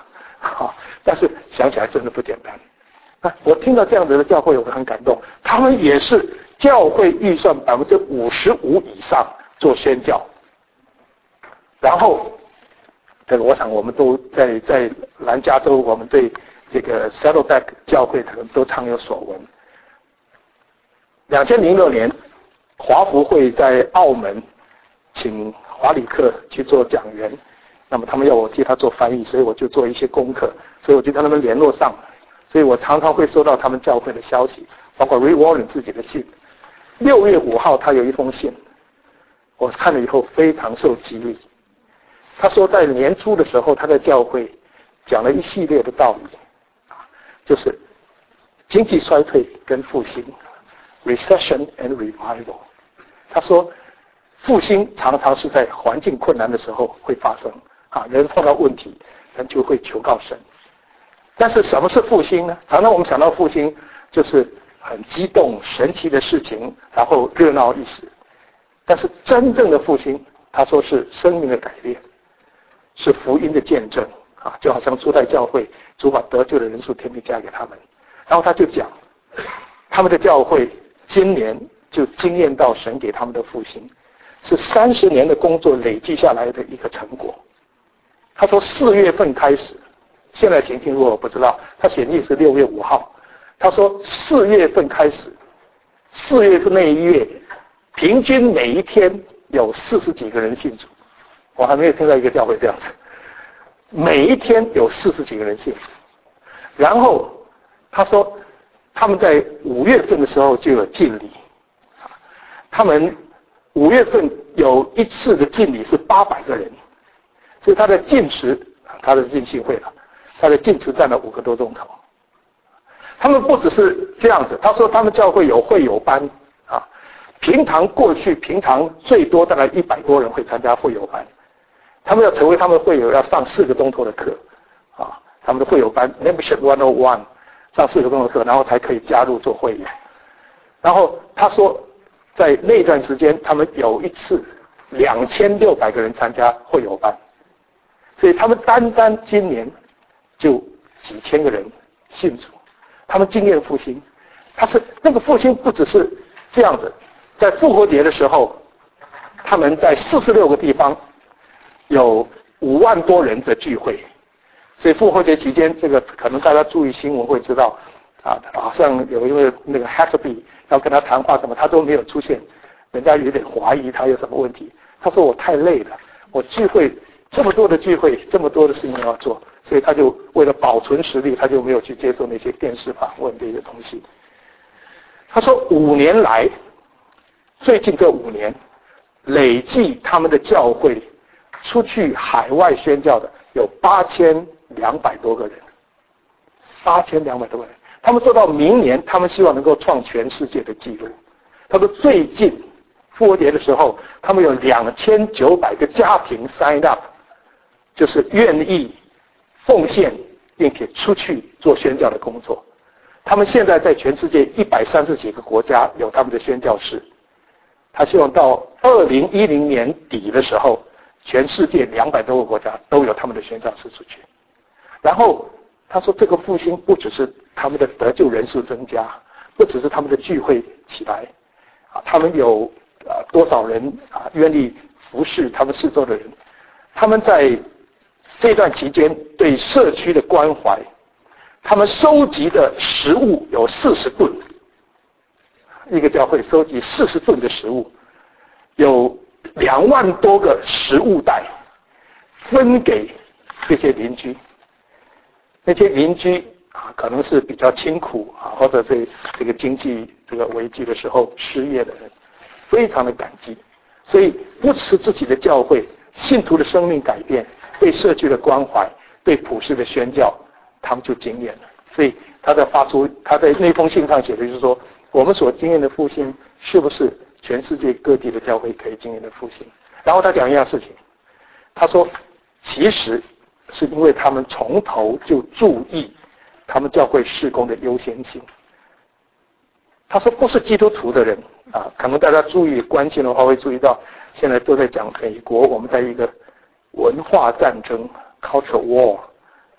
啊，但是想起来真的不简单。啊，我听到这样子的教会，我很感动。他们也是教会预算百分之五十五以上做宣教，然后这个我想我们都在在南加州，我们对这个 Saddleback 教会可能都常有所闻。两千零六年，华福会在澳门请华理克去做讲员，那么他们要我替他做翻译，所以我就做一些功课，所以我就跟他们联络上了。所以我常常会收到他们教会的消息，包括 Rick Warren 自己的信。六月五号，他有一封信，我看了以后非常受激励。他说，在年初的时候，他在教会讲了一系列的道理，就是经济衰退跟复兴 ，recession and revival。他说，复兴常常是在环境困难的时候会发生，啊，人碰到问题，人就会求告神。但是什么是复兴呢？常常我们想到复兴就是很激动、神奇的事情，然后热闹一时。但是真正的复兴，他说是生命的改变，是福音的见证啊，就好像初代教会，主把得救的人数天天加给他们。然后他就讲，他们的教会今年就经验到神给他们的复兴，是三十年的工作累积下来的一个成果。他说四月份开始。现在情形如果我不知道，他显示是六月五号。他说四月份开始，四月份那一月，平均每一天有四十几个人信主。我还没有听到一个教会这样子，每一天有四十几个人信主。然后他说，他们在五月份的时候就有敬礼，他们五月份有一次的敬礼是八百个人，所以他的禁食，他的进信会了。他的禁食占了五个多钟头。他们不只是这样子，他说他们教会有会友班啊，平常过去平常最多大概一百多人会参加会友班，他们要成为他们会友要上四个钟头的课啊，他们的会友班 membership one oh one 上四个钟头的课，然后才可以加入做会员。然后他说，在那段时间，他们有一次两千六百个人参加会友班，所以他们单单今年。就几千个人信主，他们经验复兴。他是那个复兴不只是这样子，在复活节的时候，他们在四十六个地方有五万多人的聚会，所以复活节期间，这个可能大家注意新闻会知道，啊，好像有一位那个 Huckabee 要跟他谈话什么，他都没有出现，人家有点怀疑他有什么问题。他说我太累了，我聚会这么多的聚会，这么多的事情要做。所以他就为了保存实力，他就没有去接受那些电视访问这些东西。他说五年来，最近这五年，累计他们的教会出去海外宣教的有八千两百多个人，八千两百多个人。他们说到明年，他们希望能够创全世界的纪录。他说最近复活节的时候，他们有两千九百个家庭 sign up， 就是愿意奉献并且出去做宣教的工作。他们现在在全世界一百三十几个国家有他们的宣教士。他希望到二零一零年底的时候，全世界两百多个国家都有他们的宣教士出去。然后他说，这个复兴不只是他们的得救人数增加，不只是他们的聚会起来，啊，他们有啊多少人啊愿意服侍他们四周的人，他们在这段期间对社区的关怀，他们收集的食物有四十吨，一个教会收集四十吨的食物，有两万多个食物袋分给这些邻居。那些邻居啊，可能是比较清苦啊，或者是这个经济这个危机的时候失业的人，非常的感激。所以不只是自己的教会，信徒的生命改变，对社区的关怀，对普世的宣教，他们就经验了。所以他在发出他在那封信上写的就是说，我们所经验的复兴，是不是全世界各地的教会可以经验的复兴？然后他讲一样事情，他说，其实是因为他们从头就注意他们教会事工的优先性。他说，不是基督徒的人啊，可能大家注意关心的话，会注意到现在都在讲美国，我们在一个文化战争 （culture war） 啊，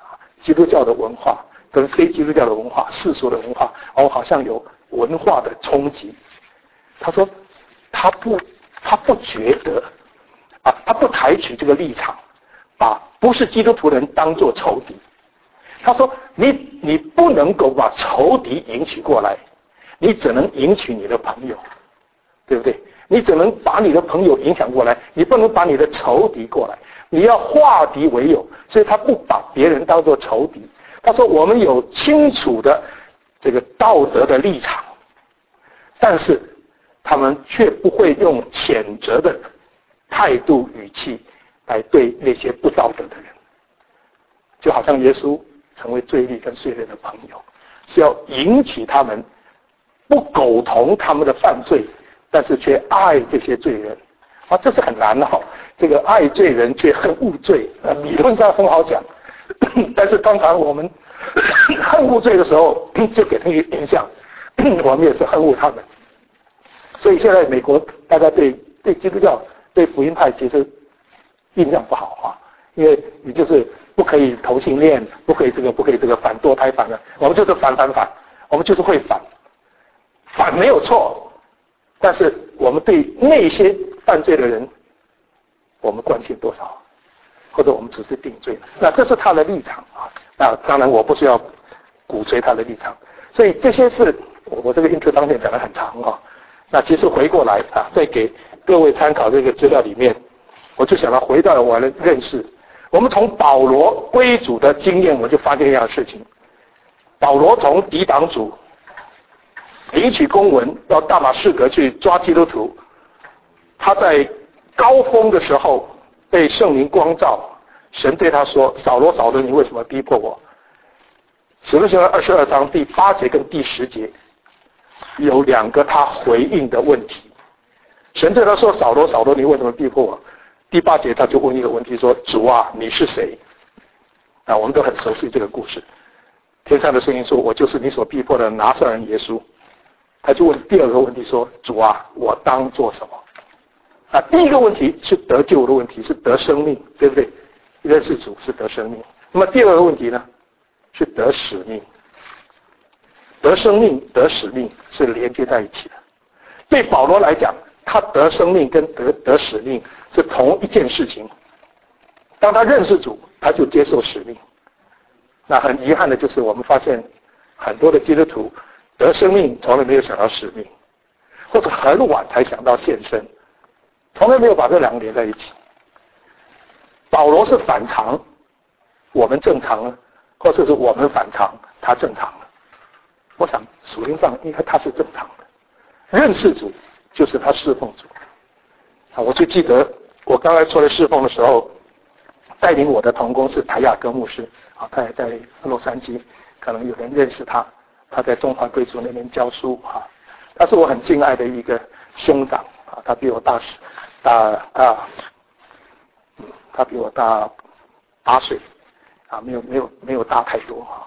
基督教的文化跟非基督教的文化、世俗的文化，哦，好像有文化的冲击。他说，他不，他不觉得，啊，他不采取这个立场，把不是基督徒的人当作仇敌。他说，你你不能够把仇敌迎娶过来，你只能迎娶你的朋友，对不对？你只能把你的朋友影响过来，你不能把你的仇敌过来。你要化敌为友，所以他不把别人当作仇敌。他说，我们有清楚的这个道德的立场，但是他们却不会用谴责的态度语气来对那些不道德的人。就好像耶稣成为罪吏跟罪人的朋友，是要引起他们不苟同他们的犯罪，但是却爱这些罪人。啊，这是很难的哈。这个爱罪人却恨恶罪，呃，理论上很好讲，但是通常我们恨恶罪的时候，就给他一个印象，我们也是恨恶他们。所以现在美国大家对对基督教、对福音派其实印象不好啊，因为你就是不可以同性恋，不可以这个，不可以这个，反堕胎反的，我们就是反反反，我们就是会反，反没有错，但是我们对那些犯罪的人，我们关心多少，或者我们只是定罪，那这是他的立场啊。那当然我不是要鼓吹他的立场，所以这些是我这个 intro 当天讲得很长啊。那其实回过来啊，再给各位参考这个资料里面，我就想要回到我的认识。我们从保罗归主的经验，我就发现一样事情：保罗从抵挡主、领取公文到大马士革去抓基督徒，他在高峰的时候被圣灵光照，神对他说：“扫罗，扫罗，你为什么逼迫我？”使徒行传二十二章第八节跟第十节有两个他回应的问题。神对他说：“扫罗，扫罗，你为什么逼迫我？”第八节他就问一个问题说：“主啊，你是谁？”啊，我们都很熟悉这个故事。天上的声音说：“我就是你所逼迫的拿撒勒人耶稣。”他就问第二个问题说：“主啊，我当做什么？”啊，第一个问题是得救的问题，是得生命，对不对？认识主是得生命。那么第二个问题呢，是得使命。得生命、得使命是连接在一起的。对保罗来讲，他得生命跟得得使命是同一件事情。当他认识主，他就接受使命。那很遗憾的就是，我们发现很多的基督徒得生命从来没有想到使命，或者很晚才想到献身，从来没有把这两个连在一起。保罗是反常，我们正常了，或者是我们反常，他正常了。我想属灵上应该他是正常的，认识主就是他侍奉主。啊，我就记得我刚才出来侍奉的时候，带领我的同工是台亚哥牧师，啊，他也在洛杉矶，可能有人认识他，他在中华贵族那边教书啊，他是我很敬爱的一个兄长啊，他比我大十大大，他比我大八岁啊，没有没有没有大太多啊。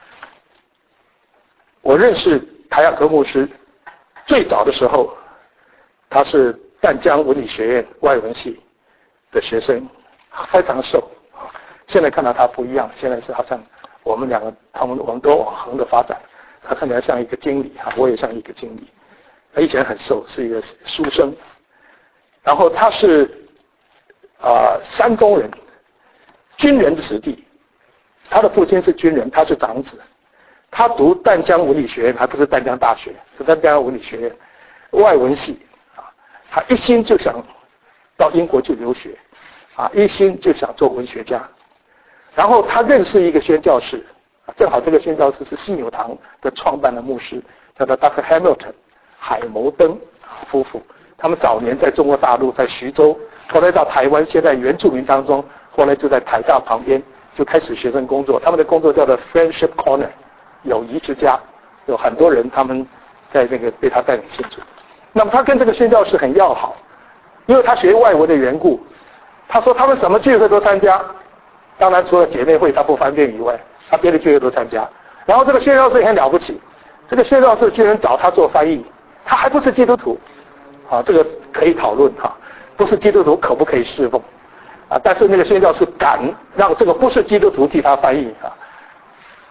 我认识台亚哥牧师最早的时候，他是淡江文理学院外文系的学生，非常瘦啊。现在看到他不一样，现在是好像我们两个，他们我们都往横的发展。他看起来像一个经理啊，我也像一个经理。他以前很瘦，是一个书生。然后他是啊、呃、山东人，军人的子弟。他的父亲是军人，他是长子。他读淡江文理学院，还不是淡江大学，是淡江文理学院外文系啊。他一心就想到英国去留学啊，一心就想做文学家。然后他认识一个宣教士，正好这个宣教士是信友堂的创办的牧师，叫做 Doctor Hamilton 海牟登夫妇。他们早年在中国大陆，在徐州，后来到台湾，现在原住民当中，后来就在台大旁边就开始学生工作。他们的工作叫做 Friendship Corner。友谊之家，有很多人他们在那个被他带领信主。那么他跟这个宣教士很要好，因为他学外文的缘故。他说他们什么聚会都参加，当然除了姐妹会他不方便以外，他别的聚会都参加。然后这个宣教士也很了不起，这个宣教士居然找他做翻译，他还不是基督徒，啊，这个可以讨论哈、啊，不是基督徒可不可以侍奉啊？但是那个宣教士敢让这个不是基督徒替他翻译啊。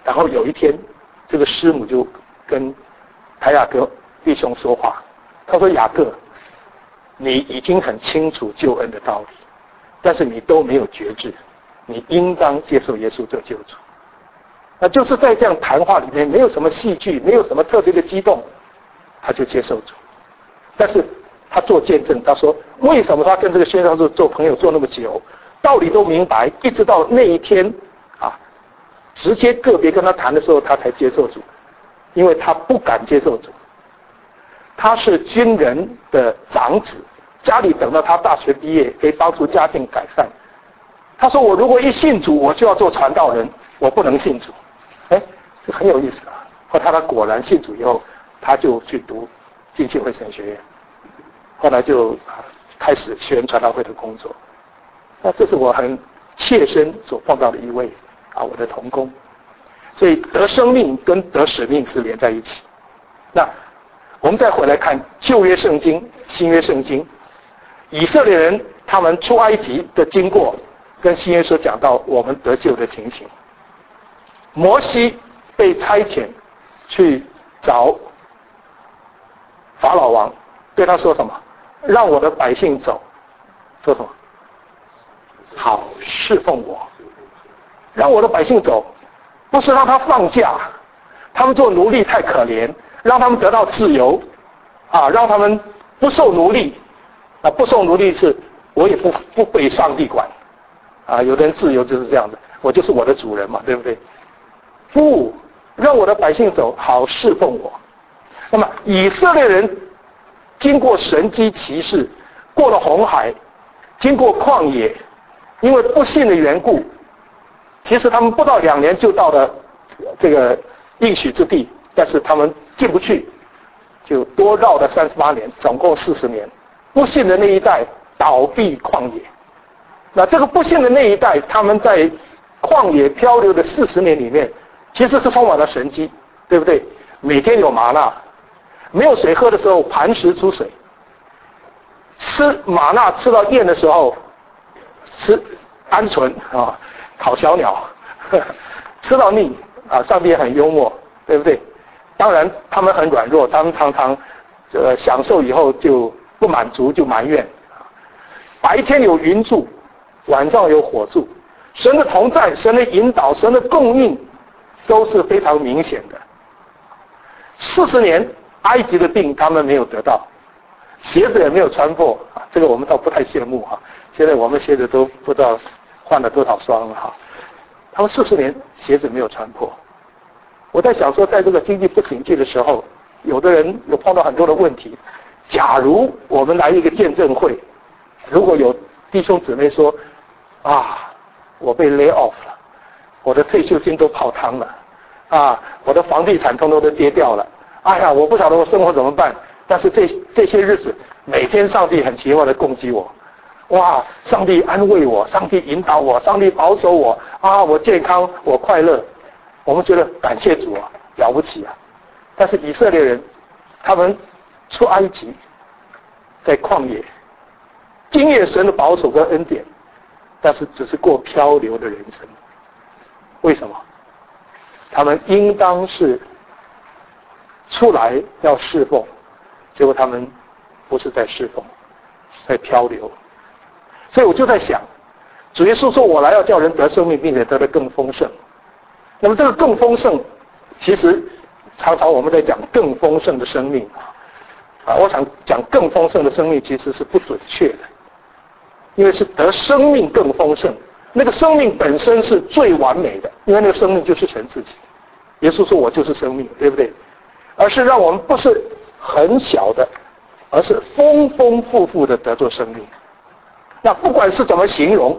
然后有一天，这个师母就跟台雅各弟兄说话，他说：“雅各，你已经很清楚救恩的道理，但是你都没有觉知，你应当接受耶稣做救主。”那就是在这样谈话里面，没有什么戏剧，没有什么特别的激动，他就接受主。但是他做见证，他说为什么他跟这个宣教士做朋友做那么久，道理都明白，一直到那一天啊，直接个别跟他谈的时候，他才接受主，因为他不敢接受主。他是军人的长子，家里等到他大学毕业，可以帮助家境改善。他说：“我如果一信主，我就要做传道人，我不能信主。”哎，这很有意思啊！后来他果然信主以后，他就去读浸信会神学院，后来就开始学园传道会的工作。那这是我很切身所碰到的一位啊，我的同工。所以得生命跟得使命是连在一起。那我们再回来看旧约圣经、新约圣经，以色列人他们出埃及的经过，跟新约所讲到我们得救的情形。摩西被差遣去找法老王，对他说什么？让我的百姓走，说什么？好侍奉我。让我的百姓走，不是让他放假，他们做奴隶太可怜，让他们得到自由，啊，让他们不受奴隶，啊，不受奴隶是我也不不被上帝管，啊，有的人自由就是这样的，我就是我的主人嘛，对不对？不，让我的百姓走，好侍奉我。那么以色列人经过神迹奇事，过了红海，经过旷野，因为不信的缘故，其实他们不到两年就到了这个应许之地，但是他们进不去，就多绕了三十八年，总共四十年。不信的那一代倒闭旷野，那这个不信的那一代，他们在旷野漂流的四十年里面，其实是充满了神迹，对不对？每天有玛纳，没有水喝的时候磐石出水，吃玛纳吃到厌的时候，吃鹌鹑啊，烤小鸟，呵呵吃到腻啊，上帝也很幽默，对不对？当然他们很软弱，他们常常呃享受以后就不满足，就埋怨。白天有云柱，晚上有火柱，神的同在，神的引导，神的供应都是非常明显的。四十年埃及的病他们没有得到，鞋子也没有穿破啊，这个我们倒不太羡慕哈。现在我们鞋子都不知道换了多少双了哈。他们四十年鞋子没有穿破。我在想说，在这个经济不景气的时候，有的人有碰到很多的问题。假如我们来一个见证会，如果有弟兄姊妹说啊，我被 lay off 了，我的退休金都泡汤了，啊，我的房地产通通都跌掉了，哎呀，我不晓得我生活怎么办。但是这这些日子，每天上帝很奇妙的攻击我，哇，上帝安慰我，上帝引导我，上帝保守我，啊，我健康，我快乐。我们觉得感谢主啊，了不起啊。但是以色列人，他们出埃及，在旷野，经验神的保守跟恩典，但是只是过漂流的人生。为什么？他们应当是出来要侍奉，结果他们不是在侍奉，在漂流。所以我就在想，主耶稣说我来要叫人得生命，并且得得更丰盛。那么这个更丰盛，其实常常我们在讲更丰盛的生命啊，我想讲更丰盛的生命其实是不准确的，因为是得生命更丰盛，那个生命本身是最完美的，因为那个生命就是神自己。耶稣说我就是生命，对不对？而是让我们不是很小的，而是丰丰富富的得做生命。那不管是怎么形容，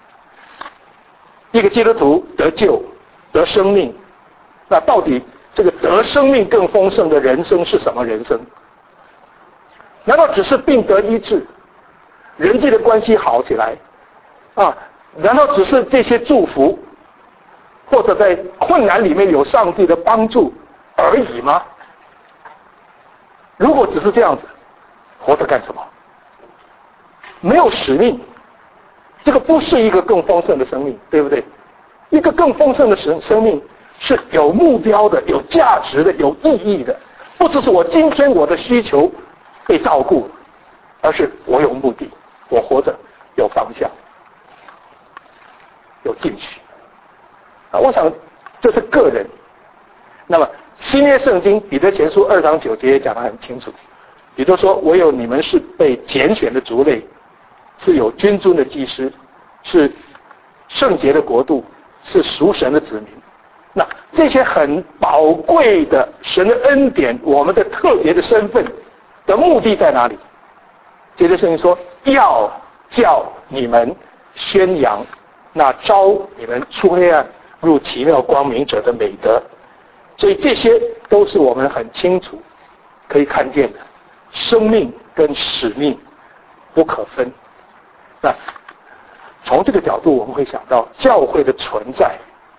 一个基督徒得救得生命，那到底这个得生命更丰盛的人生是什么人生？难道只是病得医治，人际的关系好起来啊？难道只是这些祝福，或者在困难里面有上帝的帮助而已吗？如果只是这样子，活着干什么？没有使命，这个不是一个更丰盛的生命，对不对？一个更丰盛的生生命是有目标的、有价值的、有意义的，不只是我今天我的需求被照顾，而是我有目的，我活着有方向，有进取。啊，我想这是个人。那么新约圣经彼得前书二章九节也讲得很清楚，也就是说，唯有你们是被拣选的族类，是有君尊的祭司，是圣洁的国度，是属神的子民。那这些很宝贵的神的恩典，我们的特别的身份的目的在哪里？接着圣经说，要叫你们宣扬那招你们出黑暗入奇妙光明者的美德。所以这些都是我们很清楚可以看见的，生命跟使命不可分。那从这个角度，我们会想到教会的存在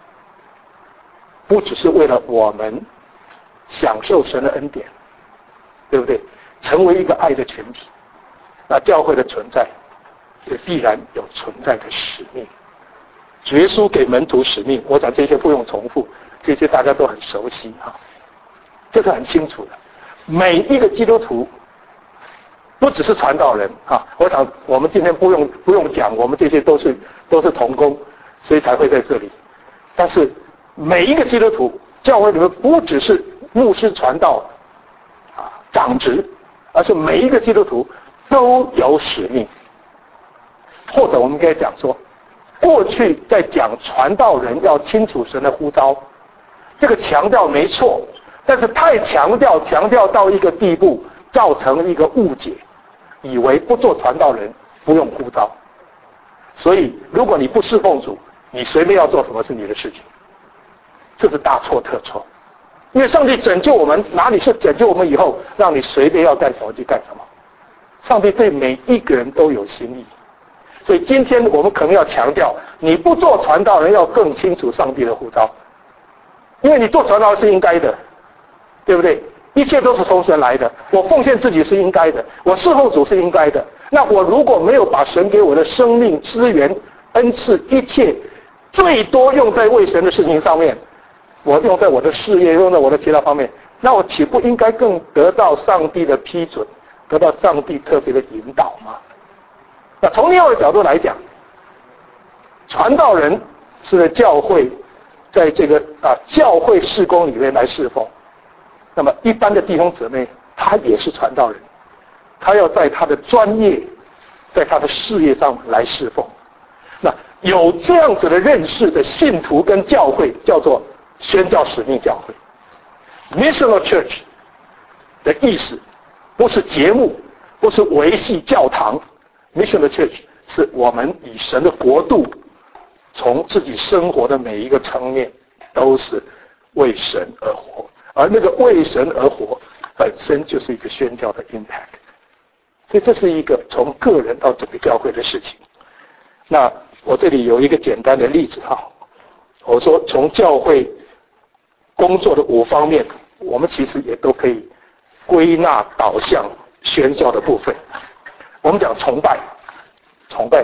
不只是为了我们享受神的恩典，对不对？成为一个爱的群体，那教会的存在也必然有存在的使命。主耶稣给门徒使命，我讲这些不用重复，这些大家都很熟悉哈，这是很清楚的。每一个基督徒不只是传道人啊，我想我们今天不用不用讲，我们这些都是都是同工，所以才会在这里。但是每一个基督徒，教会里面不只是牧师传道啊长职，而是每一个基督徒都有使命。或者我们可以讲说，过去在讲传道人要清楚神的呼召，这个强调没错，但是太强调强调到一个地步，造成一个误解，以为不做传道人不用呼召。所以如果你不侍奉主，你随便要做什么是你的事情，这是大错特错。因为上帝拯救我们，哪里是拯救我们以后让你随便要干什么就干什么？上帝对每一个人都有心意。所以今天我们可能要强调，你不做传道人要更清楚上帝的呼召，因为你做传道人是应该的，对不对？一切都是从神来的，我奉献自己是应该的，我侍奉主是应该的。那我如果没有把神给我的生命资源恩赐一切最多用在为神的事情上面，我用在我的事业，用在我的其他方面，那我岂不应该更得到上帝的批准，得到上帝特别的引导吗？那从另外一个角度来讲，传道人是在教会，在这个啊教会事工里面来侍奉。那么一般的弟兄姊妹，他也是传道人，他要在他的专业，在他的事业上来侍奉。那有这样子的认识的信徒跟教会，叫做宣教使命教会 （Missional Church） 的意思，不是节目，不是维系教堂。Missional Church 是我们以神的国度，从自己生活的每一个层面，都是为神而活，而那个为神而活本身就是一个宣教的 impact。所以这是一个从个人到整个教会的事情。那我这里有一个简单的例子哈，我说从教会工作的五方面，我们其实也都可以归纳导向宣教的部分。我们讲崇拜，崇拜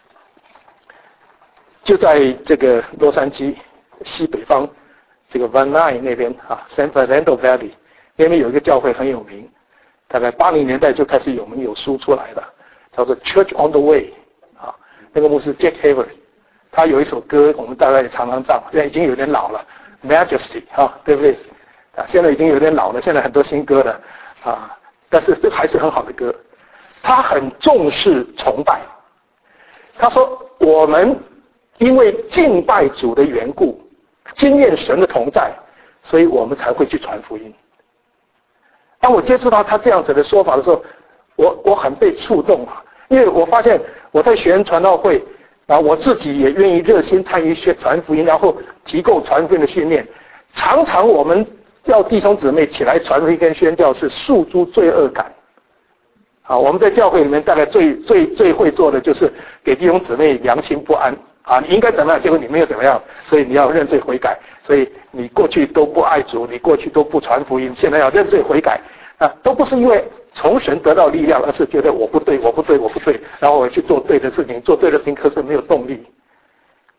就在这个洛杉矶西北方这个 Van Nuys 那边啊 ，San Fernando Valley 那边有一个教会很有名，大概八零年代就开始有名有书出来了，叫做 Church on the Way 啊，那个牧师 Jack Haver， 他有一首歌，我们大概也常常唱，现在已经有点老了 ，Majesty 啊，对不对？啊，现在已经有点老了，现在很多新歌了啊，但是这还是很好的歌。他很重视崇拜，他说我们因为敬拜主的缘故，经验神的同在，所以我们才会去传福音。当我接触到他这样子的说法的时候，我我很被触动啊，因为我发现我在学院传道会啊，我自己也愿意热心参与学传福音，然后提供传福音的训练。常常我们要弟兄姊妹起来传福音跟宣教，是诉诸罪恶感。啊，我们在教会里面大概最最最会做的就是给弟兄姊妹良心不安啊，你应该怎么样，结果你没有怎么样，所以你要认罪悔改，所以你过去都不爱主，你过去都不传福音，现在要认罪悔改啊，都不是因为从神得到力量，而是觉得我不对，我不对，我不对，然后我去做对的事情，做对的事情可是没有动力。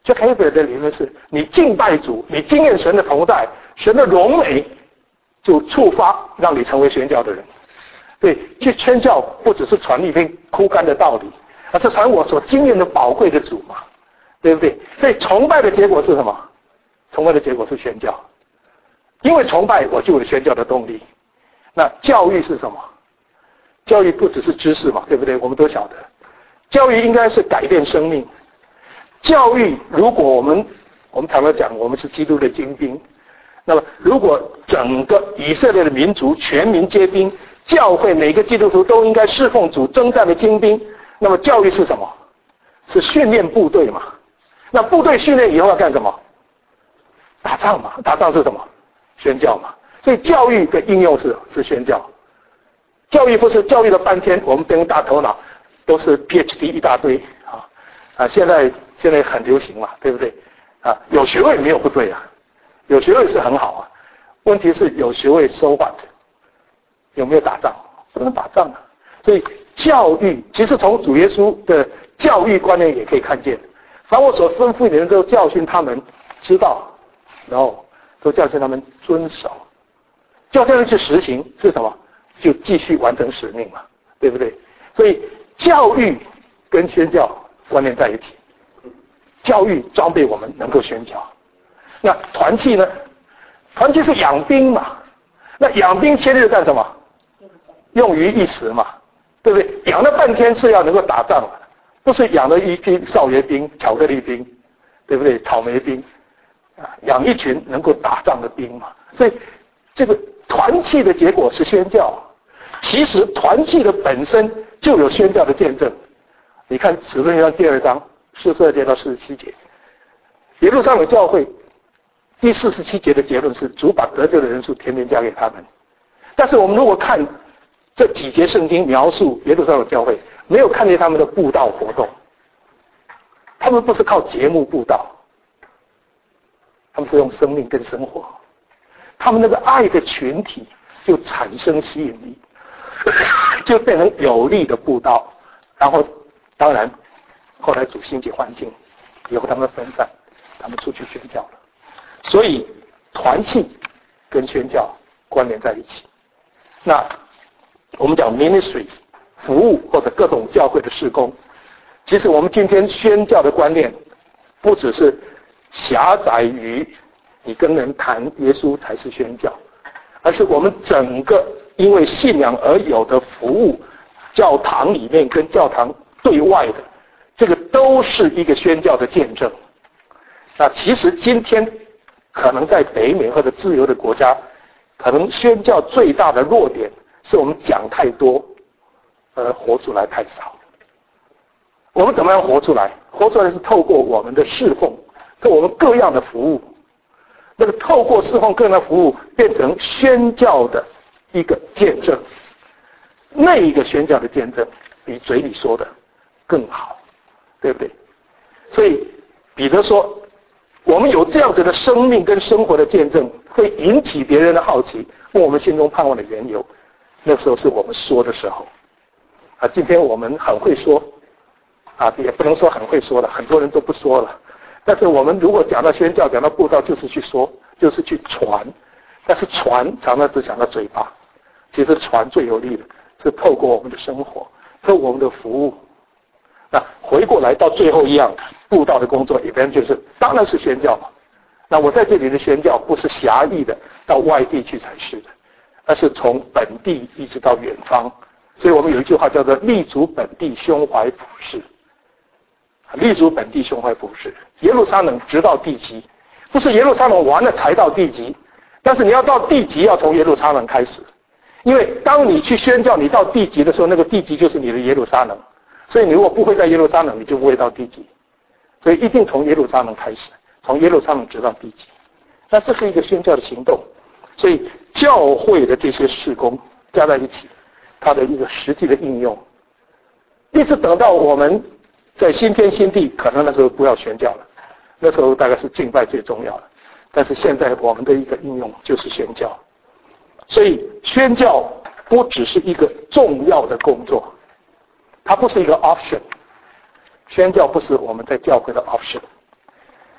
Jack Hayford 的理论是，你敬拜主，你经验神的同在，神的荣美，就触发让你成为宣教的人。对，去宣教不只是传一篇枯干的道理，而是传我所经验的宝贵的主嘛，对不对？所以崇拜的结果是什么？崇拜的结果是宣教，因为崇拜我就有宣教的动力。那教育是什么？教育不只是知识嘛，对不对？我们都晓得，教育应该是改变生命。教育，如果我们我们常常讲，我们是基督的精兵，那么如果整个以色列的民族全民皆兵，教会每个基督徒都应该侍奉主征战的精兵，那么教育是什么？是训练部队嘛。那部队训练以后要干什么？打仗嘛。打仗是什么？宣教嘛。所以教育的应用是是宣教。教育不是教育了半天，我们变成大头脑，都是 P H D 一大堆啊啊！现在现在很流行嘛，对不对？啊，有学位没有不对啊，有学位是很好啊。问题是有学位 so what？ 有没有打仗？不能打仗啊。所以教育其实从主耶稣的教育观念也可以看见，凡我所吩咐你的都教训他们知道，然后都教训他们遵守，叫他们去实行是什么？就继续完成使命嘛，对不对？所以教育跟宣教关联在一起，教育装备我们能够宣教。那团契呢？团契是养兵嘛，那养兵切日干什么？用于一时嘛，对不对？养了半天是要能够打仗的，不是养了一批少爷兵、巧克力兵，对不对？草莓兵啊，养一群能够打仗的兵嘛。所以这个团契的结果是宣教。其实团契的本身就有宣教的见证。你看使徒行传第二章四十二节到四十七节，耶路撒冷教会第四十七节的结论是主把得救的人数天天加给他们。但是我们如果看这几节圣经描述耶路撒冷教会，没有看见他们的布道活动，他们不是靠节目布道，他们是用生命跟生活，他们那个爱的群体就产生吸引力，就变成有力的布道。然后当然后来主兴起环境以后，他们分散，他们出去宣教了。所以团契跟宣教关联在一起。那我们讲 ministries 服务或者各种教会的事工，其实我们今天宣教的观念不只是狭窄于你跟人谈耶稣才是宣教，而是我们整个因为信仰而有的服务，教堂里面跟教堂对外的，这个都是一个宣教的见证。那其实今天可能在北美或者自由的国家，可能宣教最大的弱点是我们讲太多，而活出来太少。我们怎么样活出来？活出来是透过我们的侍奉，透过我们各样的服务。那个透过侍奉各样的服务，变成宣教的一个见证。那一个宣教的见证，比嘴里说的更好，对不对？所以彼得说，我们有这样子的生命跟生活的见证，会引起别人的好奇，问我们心中盼望的缘由。那时候是我们说的时候啊。今天我们很会说啊，也不能说很会说了，很多人都不说了。但是我们如果讲到宣教，讲到布道，就是去说，就是去传。但是传常常只讲到嘴巴，其实传最有力的是透过我们的生活，透过我们的服务。那回过来到最后一样，布道的工作，也就是当然是宣教嘛。那我在这里的宣教不是狭义的到外地去才是的，而是从本地一直到远方。所以我们有一句话叫做立足本地，胸怀普世。立足本地，胸怀普世。耶路撒冷直到地极，不是耶路撒冷完了才到地极，但是你要到地极要从耶路撒冷开始。因为当你去宣教，你到地极的时候，那个地极就是你的耶路撒冷。所以你如果不会在耶路撒冷，你就不会到地极。所以一定从耶路撒冷开始，从耶路撒冷直到地极。那这是一个宣教的行动。所以教会的这些事工加在一起，它的一个实际的应用，一直等到我们在新天新地，可能那时候不要宣教了，那时候大概是敬拜最重要的。但是现在我们的一个应用就是宣教。所以宣教不只是一个重要的工作，它不是一个 option。宣教不是我们在教会的 option，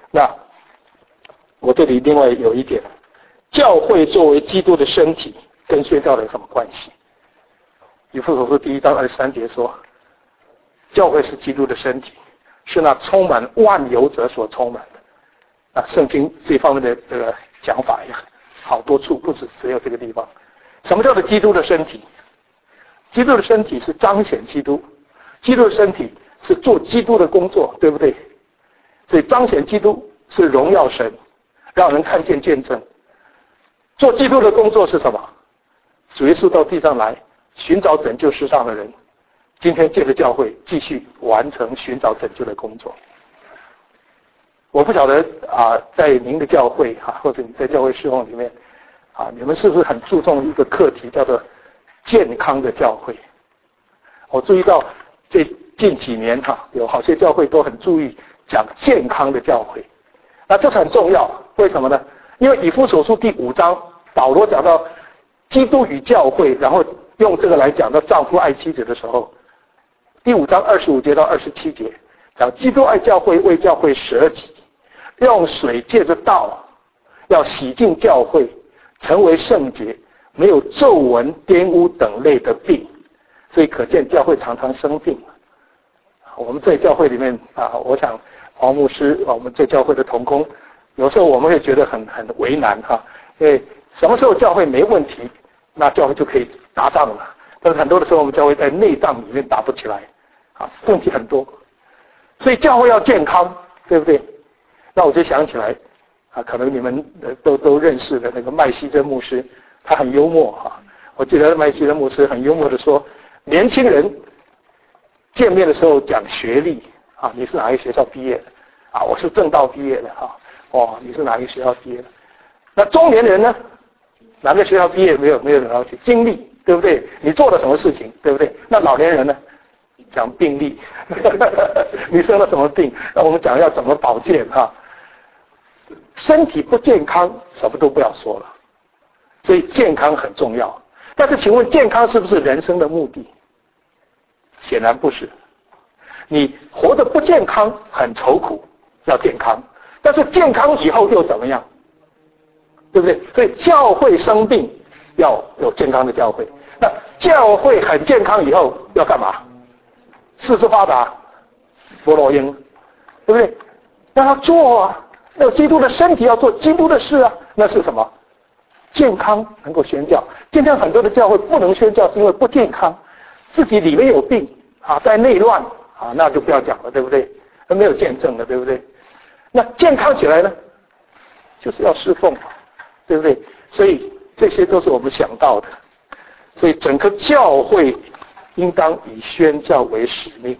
那我这里另外有一点，教会作为基督的身体跟宣教的有什么关系？以弗所书第一章二十三节说，教会是基督的身体，是那充满万有者所充满的。那圣经这方面的这个讲法也好多处，不止只有这个地方。什么叫做基督的身体？基督的身体是彰显基督，基督的身体是做基督的工作，对不对？所以彰显基督是荣耀神，让人看见见证。做基督的工作是什么？主耶稣到地上来寻找拯救世上的人，今天借着教会继续完成寻找拯救的工作。我不晓得啊，在您的教会啊，或者你在教会侍奉里面啊，你们是不是很注重一个课题叫做健康的教会？我注意到这近几年哈、啊，有好些教会都很注意讲健康的教会，那这是很重要。为什么呢？因为以弗所书第五章，保罗讲到基督与教会，然后用这个来讲到丈夫爱妻子的时候，第五章二十五节到二十七节讲基督爱教会，为教会舍己，用水借着道要洗净教会，成为圣洁，没有皱纹、玷污等类的病。所以可见教会常常生病。我们在教会里面啊，我想黄牧师，我们在教会的同工，有时候我们会觉得很很为难哈，因为什么时候教会没问题，那教会就可以打仗了。但是很多的时候，我们教会在内脏里面打不起来，啊，问题很多。所以教会要健康，对不对？那我就想起来，啊，可能你们都都认识的那个麦希真牧师，他很幽默哈。我记得麦希真牧师很幽默的说，年轻人见面的时候讲学历啊，你是哪一个学校毕业的？啊，我是正道毕业的哈。哦，你是哪一个学校毕业的？那中年人呢？哪个学校毕业没有没有了解经历，对不对？你做了什么事情，对不对？那老年人呢？讲病历，你生了什么病？那我们讲要怎么保健哈。身体不健康，什么都不要说了。所以健康很重要。但是请问，健康是不是人生的目的？显然不是。你活得不健康很愁苦，要健康。但是健康以后又怎么样？对不对？所以教会生病要有健康的教会。那教会很健康以后要干嘛？四肢发达，佛罗英，对不对？让他做啊，那基督的身体要做基督的事啊，那是什么？健康能够宣教。今天很多的教会不能宣教，是因为不健康，自己里面有病啊，在内乱啊，那就不要讲了，对不对？那没有见证了，对不对？那健康起来呢，就是要侍奉，对不对？所以这些都是我们想到的。所以整个教会应当以宣教为使命。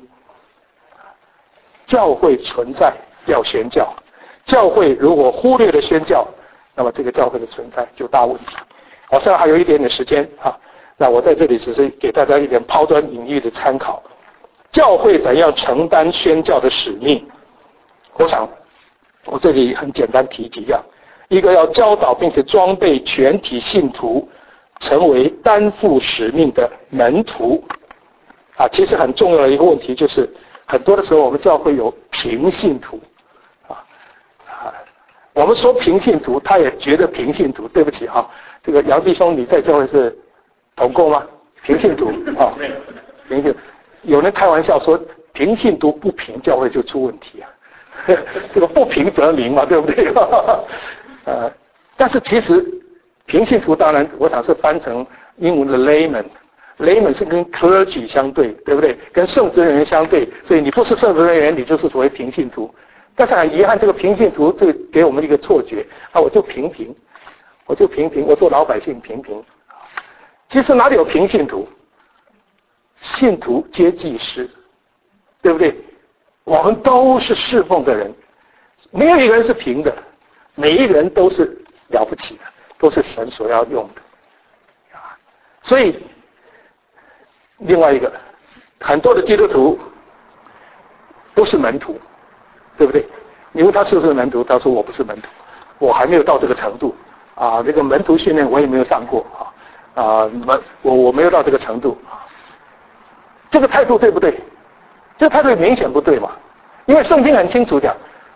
教会存在要宣教，教会如果忽略了宣教，那么这个教会的存在就大问题。好，现在还有一点点时间啊，那我在这里只是给大家一点抛砖引玉的参考。教会怎样承担宣教的使命？我想我这里很简单提几样：一个要教导并且装备全体信徒成为担负使命的门徒啊。其实很重要的一个问题就是，很多的时候我们教会有平信徒啊啊，我们说平信徒，他也觉得平信徒。对不起啊，这个杨弟兄，你在教会是同工吗？平信徒啊，平信。有人开玩笑说，平信徒不平，教会就出问题啊。这个不平则鸣嘛，对不对？呃，但是其实平信徒当然，我想是翻成英文的 layman。layman 是跟 clergy 相对，对不对？跟圣职人员相对，所以你不是圣职人员，你就是所谓平信徒。但是很遗憾，这个平信徒这个给我们一个错觉啊，我就平平，我就平平，我做老百姓平平。其实哪里有平信徒？信徒皆祭司，对不对？我们都是侍奉的人，没有一个人是平的，每一个人都是了不起的，都是神所要用的。所以另外一个，很多的基督徒都是门徒，对不对？你问他是不是门徒，他说我不是门徒，我还没有到这个程度啊。这个门徒训练我也没有上过啊啊，门我我没有到这个程度啊。这个态度对不对？这个态度明显不对嘛，因为圣经很清楚讲，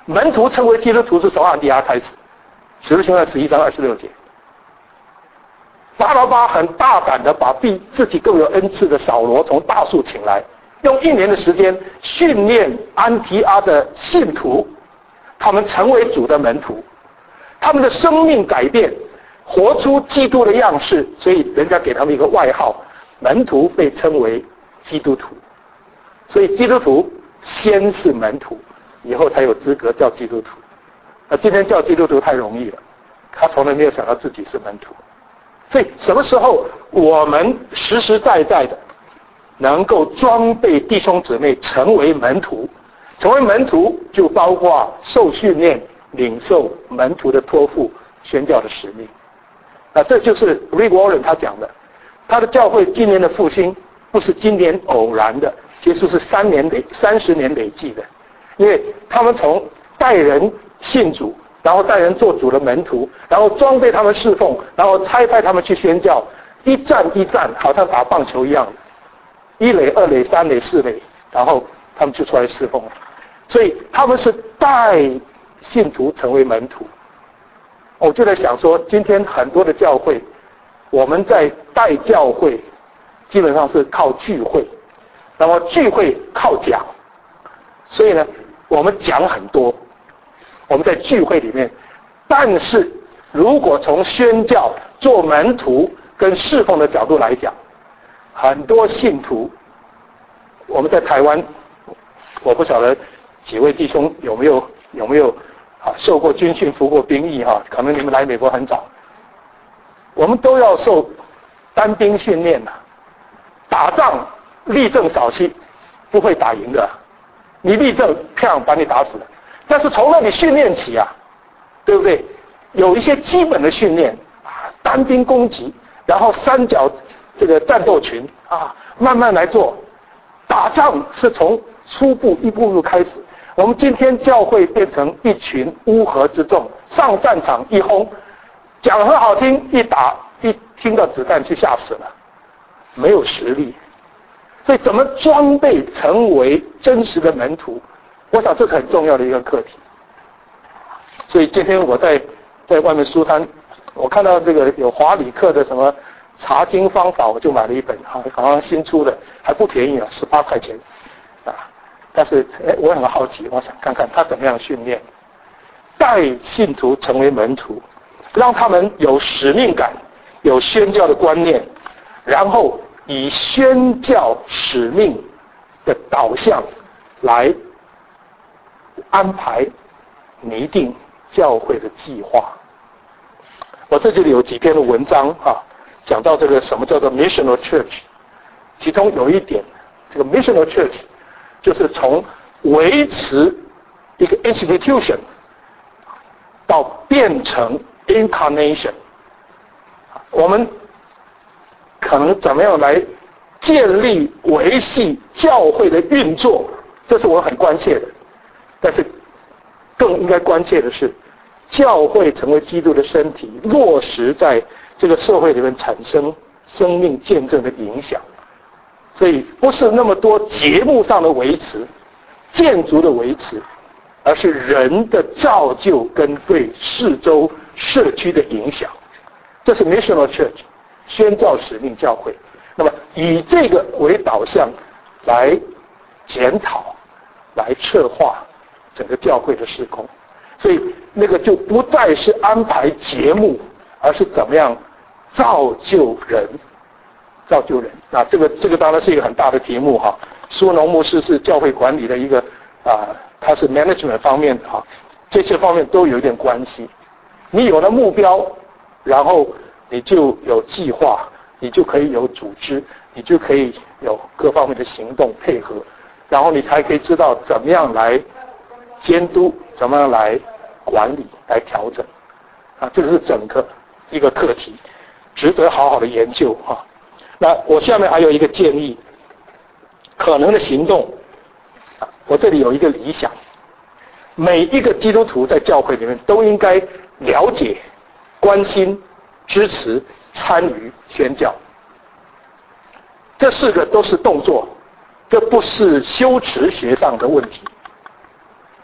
门徒成为基督徒是从安提阿开始，使徒行传十一章二十六节。巴拿巴很大胆的把比自己更有恩赐的扫罗从大树请来，用一年的时间训练安提阿的信徒，他们成为主的门徒，他们的生命改变，活出基督的样式，所以人家给他们一个外号，门徒被称为基督徒。所以基督徒先是门徒，以后才有资格叫基督徒。那今天叫基督徒太容易了，他从来没有想到自己是门徒。所以什么时候我们实实在在的能够装备弟兄姊妹成为门徒，成为门徒就包括受训练、领受门徒的托付、宣教的使命。那这就是 Rick Warren 他讲的，他的教会今年的复兴不是今年偶然的，其实是三年累三十年累计的，因为他们从带人信主，然后带人做主的门徒，然后装备他们侍奉，然后差派他们去宣教，一站一站，好像打棒球一样，一垒、二垒、三垒、四垒，然后他们就出来侍奉了。所以他们是带信徒成为门徒。我就在想说，今天很多的教会，我们在带教会，基本上是靠聚会，那么聚会靠讲，所以呢，我们讲很多。我们在聚会里面，但是如果从宣教、做门徒跟侍奉的角度来讲，很多信徒，我们在台湾，我不晓得几位弟兄有没有有没有啊受过军训、服过兵役哈？可能你们来美国很早，我们都要受单兵训练的，打仗立正扫息，不会打赢的，你立正，啪把你打死了。但是从那里训练起啊，对不对？有一些基本的训练啊，单兵攻击，然后三角这个战斗群啊，慢慢来做。打仗是从初步一步步开始。我们今天教会变成一群乌合之众，上战场一轰，讲很好听，一打一听到子弹就吓死了，没有实力。所以怎么装备成为真实的门徒？我想这是很重要的一个课题。所以今天我在在外面书摊，我看到这个有华理克的什么查经方法，我就买了一本，好像新出的，还不便宜啊，十八块钱啊。但是哎，我很好奇，我想看看他怎么样训练，带信徒成为门徒，让他们有使命感，有宣教的观念，然后以宣教使命的导向来安排拟定教会的计划。我在这里有几篇的文章啊，讲到这个什么叫做 missional church， 其中有一点，这个 missional church 就是从维持一个 institution 到变成 incarnation， 我们可能怎么样来建立维系教会的运作，这是我很关切的。但是更应该关切的是，教会成为基督的身体，落实在这个社会里面产生生命见证的影响。所以不是那么多节目上的维持、建筑的维持，而是人的造就跟对四周社区的影响。这是 missional church， 宣教使命教会。那么以这个为导向来检讨、来策划整个教会的事工，所以那个就不再是安排节目，而是怎么样造就人，造就人。那这个这个当然是一个很大的题目哈。苏农牧师是教会管理的一个啊，他是 management 方面的哈，这些方面都有一点关系。你有了目标，然后你就有计划，你就可以有组织，你就可以有各方面的行动配合，然后你才可以知道怎么样来监督，怎么样来管理，来调整啊，这个是整个一个课题，值得好好的研究哈。那我下面还有一个建议，可能的行动，我这里有一个理想，每一个基督徒在教会里面都应该了解、关心、支持、参与宣教。这四个都是动作，这不是修辞学上的问题。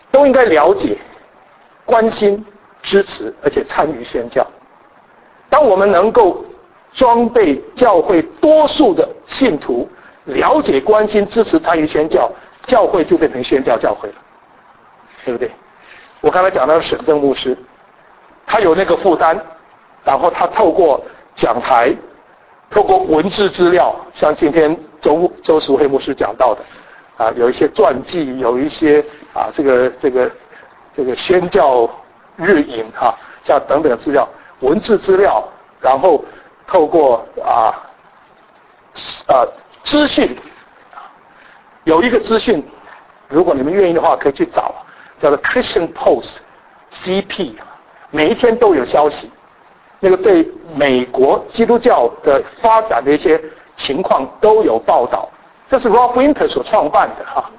都应该了解、关心、支持，而且参与宣教。当我们能够装备教会多数的信徒了解、关心、支持、参与宣教，教会就变成宣教教会了，对不对？我刚才讲到的沈正牧师，他有那个负担，然后他透过讲台，透过文字资料，像今天周周淑慧牧师讲到的，啊，有一些传记，有一些啊，这个这个这个宣教日影哈，像等等资料，文字资料，然后透过啊啊资讯，有一个资讯，如果你们愿意的话，可以去找，叫做 Christian Post，C P， 每一天都有消息。那个对美国基督教的发展的一些情况都有报道，这是 Ralph Winter 所创办的哈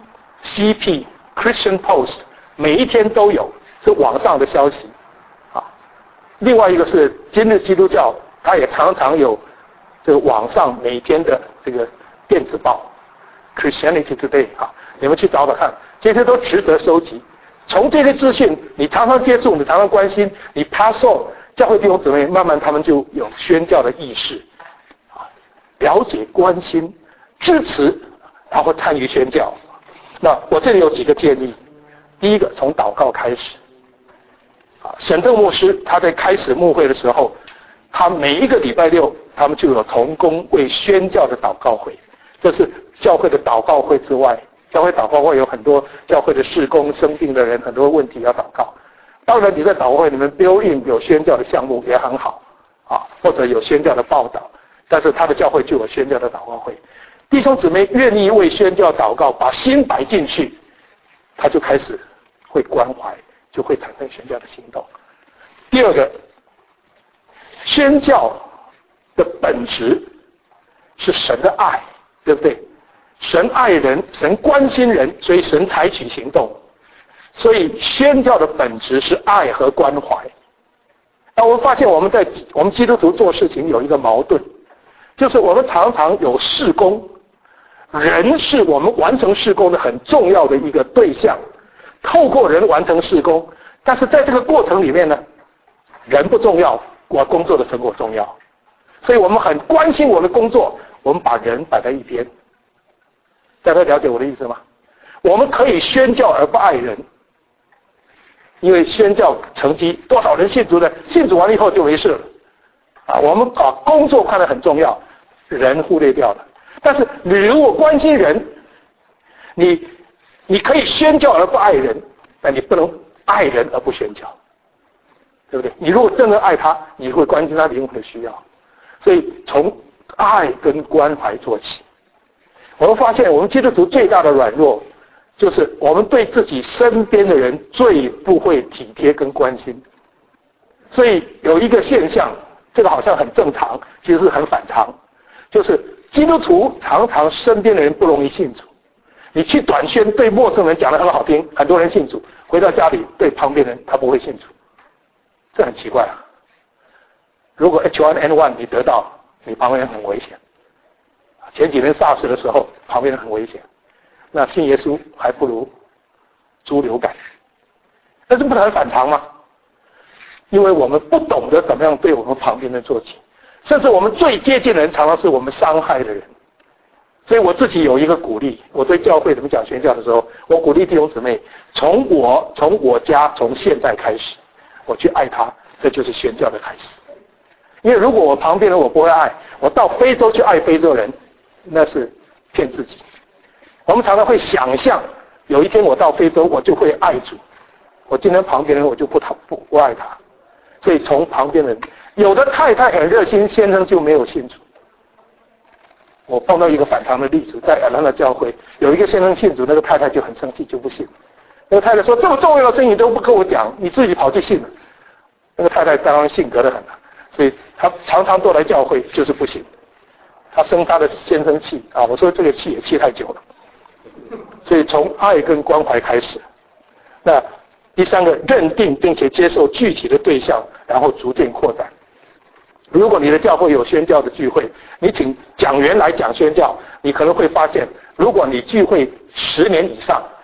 ，C P Christian Post 每一天都有，是网上的消息啊。另外一个是今日基督教，它也常常有这个网上每天的这个电子报 Christianity Today 啊，你们去找找看，这些都值得收集。从这些资讯，你常常接触，你常常关心，你 pass on。教会弟兄姊妹慢慢他们就有宣教的意识，啊，了解、关心、支持，然后参与宣教。那我这里有几个建议，第一个从祷告开始。啊，沈正牧师他在开始牧会的时候，他每一个礼拜六他们就有同工为宣教的祷告会，这是教会的祷告会之外，教会祷告会有很多教会的事工、生病的人，很多问题要祷告。当然，你在祷告会里面 build in 有宣教的项目也很好啊，或者有宣教的报道，但是他的教会就有宣教的祷告会。弟兄姊妹愿意为宣教祷告，把心摆进去，他就开始会关怀，就会产生宣教的行动。第二个，宣教的本质是神的爱，对不对？神爱人，神关心人，所以神采取行动。所以宣教的本质是爱和关怀。那我们发现我们在我们基督徒做事情有一个矛盾，就是我们常常有事工，人是我们完成事工的很重要的一个对象，透过人完成事工，但是在这个过程里面呢，人不重要，我工作的成果重要，所以我们很关心我的工作，我们把人摆在一边。大家了解我的意思吗？我们可以宣教而不爱人。因为宣教成绩多少人信主的，信主完了以后就没事了，啊，我们把工作看得很重要，人忽略掉了。但是你如果关心人，你你可以宣教而不爱人，但你不能爱人而不宣教，对不对？你如果真的爱他，你会关心他灵魂的需要，所以从爱跟关怀做起。我们发现我们基督徒最大的软弱，就是我们对自己身边的人最不会体贴跟关心，所以有一个现象，这个好像很正常，其实是很反常，就是基督徒常常身边的人不容易信主。你去短宣对陌生人讲得很好听，很多人信主，回到家里对旁边人他不会信主，这很奇怪啊。如果 H 一 N 一 你得到，你旁边人很危险。前几年 SARS 的时候，旁边人很危险。那信耶稣还不如猪流感，但是不是很反常吗？因为我们不懂得怎么样对我们旁边人做起，甚至我们最接近的人常常是我们伤害的人。所以我自己有一个鼓励，我对教会怎么讲宣教的时候，我鼓励弟兄姊妹，从我从我家从现在开始，我去爱他，这就是宣教的开始。因为如果我旁边人我不会爱，我到非洲去爱非洲人，那是骗自己。我们常常会想象，有一天我到非洲，我就会爱主。我今天旁边人我就不讨不不爱他，所以从旁边人，有的太太很热心，先生就没有信主。我碰到一个反常的例子，在亚兰的教会，有一个先生信主，那个太太就很生气，就不信。那个太太说：“这么重要的事情你都不跟我讲，你自己跑去信了。”那个太太当然性格得很，所以她常常都来教会，就是不信。她生她的先生气啊！我说这个气也气太久了。所以从爱跟关怀开始。那第三个，认定并且接受具体的对象，然后逐渐扩展。如果你的教会有宣教的聚会，你请讲员来讲宣教，你可能会发现，如果你聚会十年以上，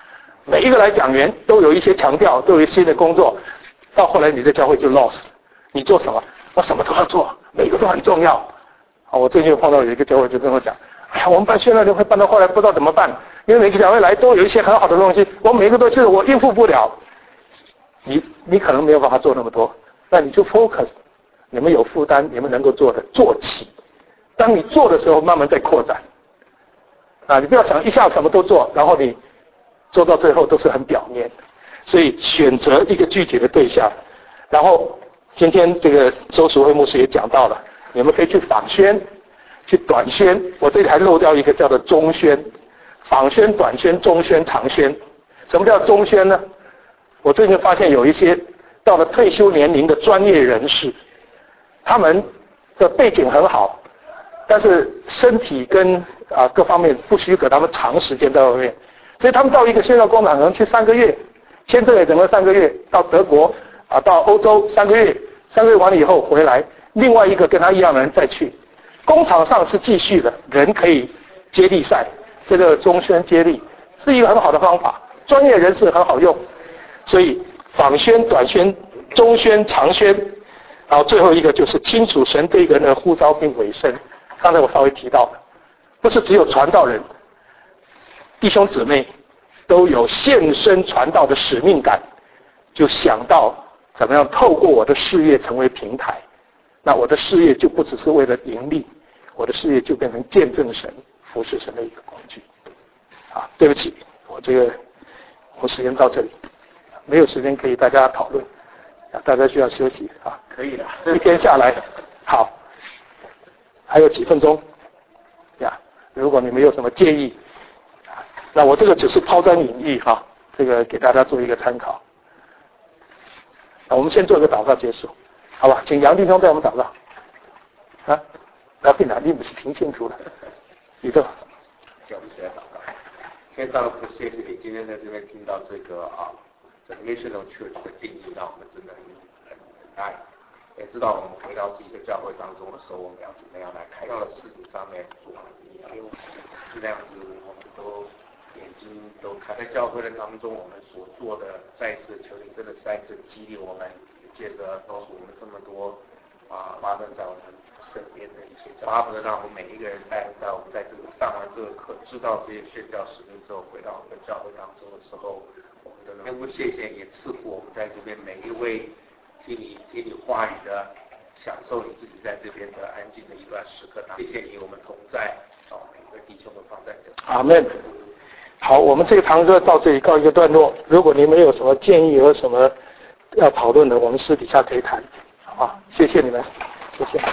每一个来讲员都有一些强调，都有一些新的工作，到后来你的教会就 lost。你做什么？我什么都要做，每个都很重要。啊，我最近碰到有一个教会就跟我讲，哎呀，我们办宣教联会办到后来不知道怎么办，因为每个教会来都有一些很好的东西，我每一个都是我应付不了。你你可能没有办法做那么多，那你就 focus， 你们有负担，你们能够做的做起。当你做的时候，慢慢再扩展。啊，你不要想一下什么都做，然后你做到最后都是很表面。所以选择一个具体的对象，然后今天这个周淑慧牧师也讲到了，你们可以去访宣，去短宣。我这里还漏掉一个叫做中宣，访宣、短宣、中宣、长宣。什么叫中宣呢？我最近发现有一些到了退休年龄的专业人士，他们的背景很好，但是身体跟啊各方面不许可他们长时间在外面，所以他们到一个宣教工厂可能去三个月，签证也整个三个月，到德国啊到欧洲三个月，三个月完了以后回来，另外一个跟他一样的人再去，工厂上是继续的，人可以接力赛，这个中宣接力是一个很好的方法，专业人士很好用。所以访宣、短宣、中宣、长宣，然后最后一个就是清楚神对一个人的呼召并委身。刚才我稍微提到的，不是只有传道人，弟兄姊妹都有献身传道的使命感，就想到怎么样透过我的事业成为平台，那我的事业就不只是为了盈利，我的事业就变成见证神、服侍神的一个工具。啊，对不起，我这个我时间到这里。没有时间可以大家讨论，大家需要休息啊。 可以的， 一天下来，好，还有几分钟呀。如果你没有什么建议，那我这个只是抛砖引玉哈，这个给大家做一个参考。那我们先做一个祷告结束，好吧？请杨弟兄带我们祷告。啊，不要病了，你不是挺清楚的。宇宙， 叫我们起来祷告。天上的父，谢谢你今天在这边听到这个啊。这个 missional church 的定义让我们真的很很爱，也知道我们回到自己的教会当中的时候，我们要怎么样来开到了事情上面做，因为是那样子，我们都眼睛都开在教会的当中，我们所做的再次求你真的再次激励我们，借着告诉我们这么多啊发生在我们身边的一些，巴不得让我们每一个人在在我们在这个上完这个课，知道这些宣教使命之后，回到我们的教会当中的时候。天父，谢谢也赐福我们在这边每一位听你听你话语的，享受你自己在这边的安静的一段时刻。谢谢你，我们同在，哦，每个弟兄都放在这里。 阿们。好，我们这个堂课到这里告一个段落。如果你们有什么建议和什么要讨论的，我们私底下可以谈。好，谢谢你们，谢谢。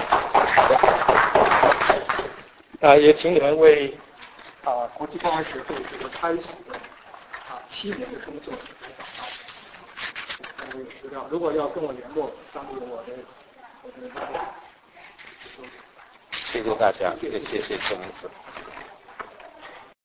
啊，也请你们为啊国际关怀协会这个开始的。七年的工作，我有资料。如果要跟我联络，上面有我的我的。 谢谢大家，谢谢谢谢周牧师。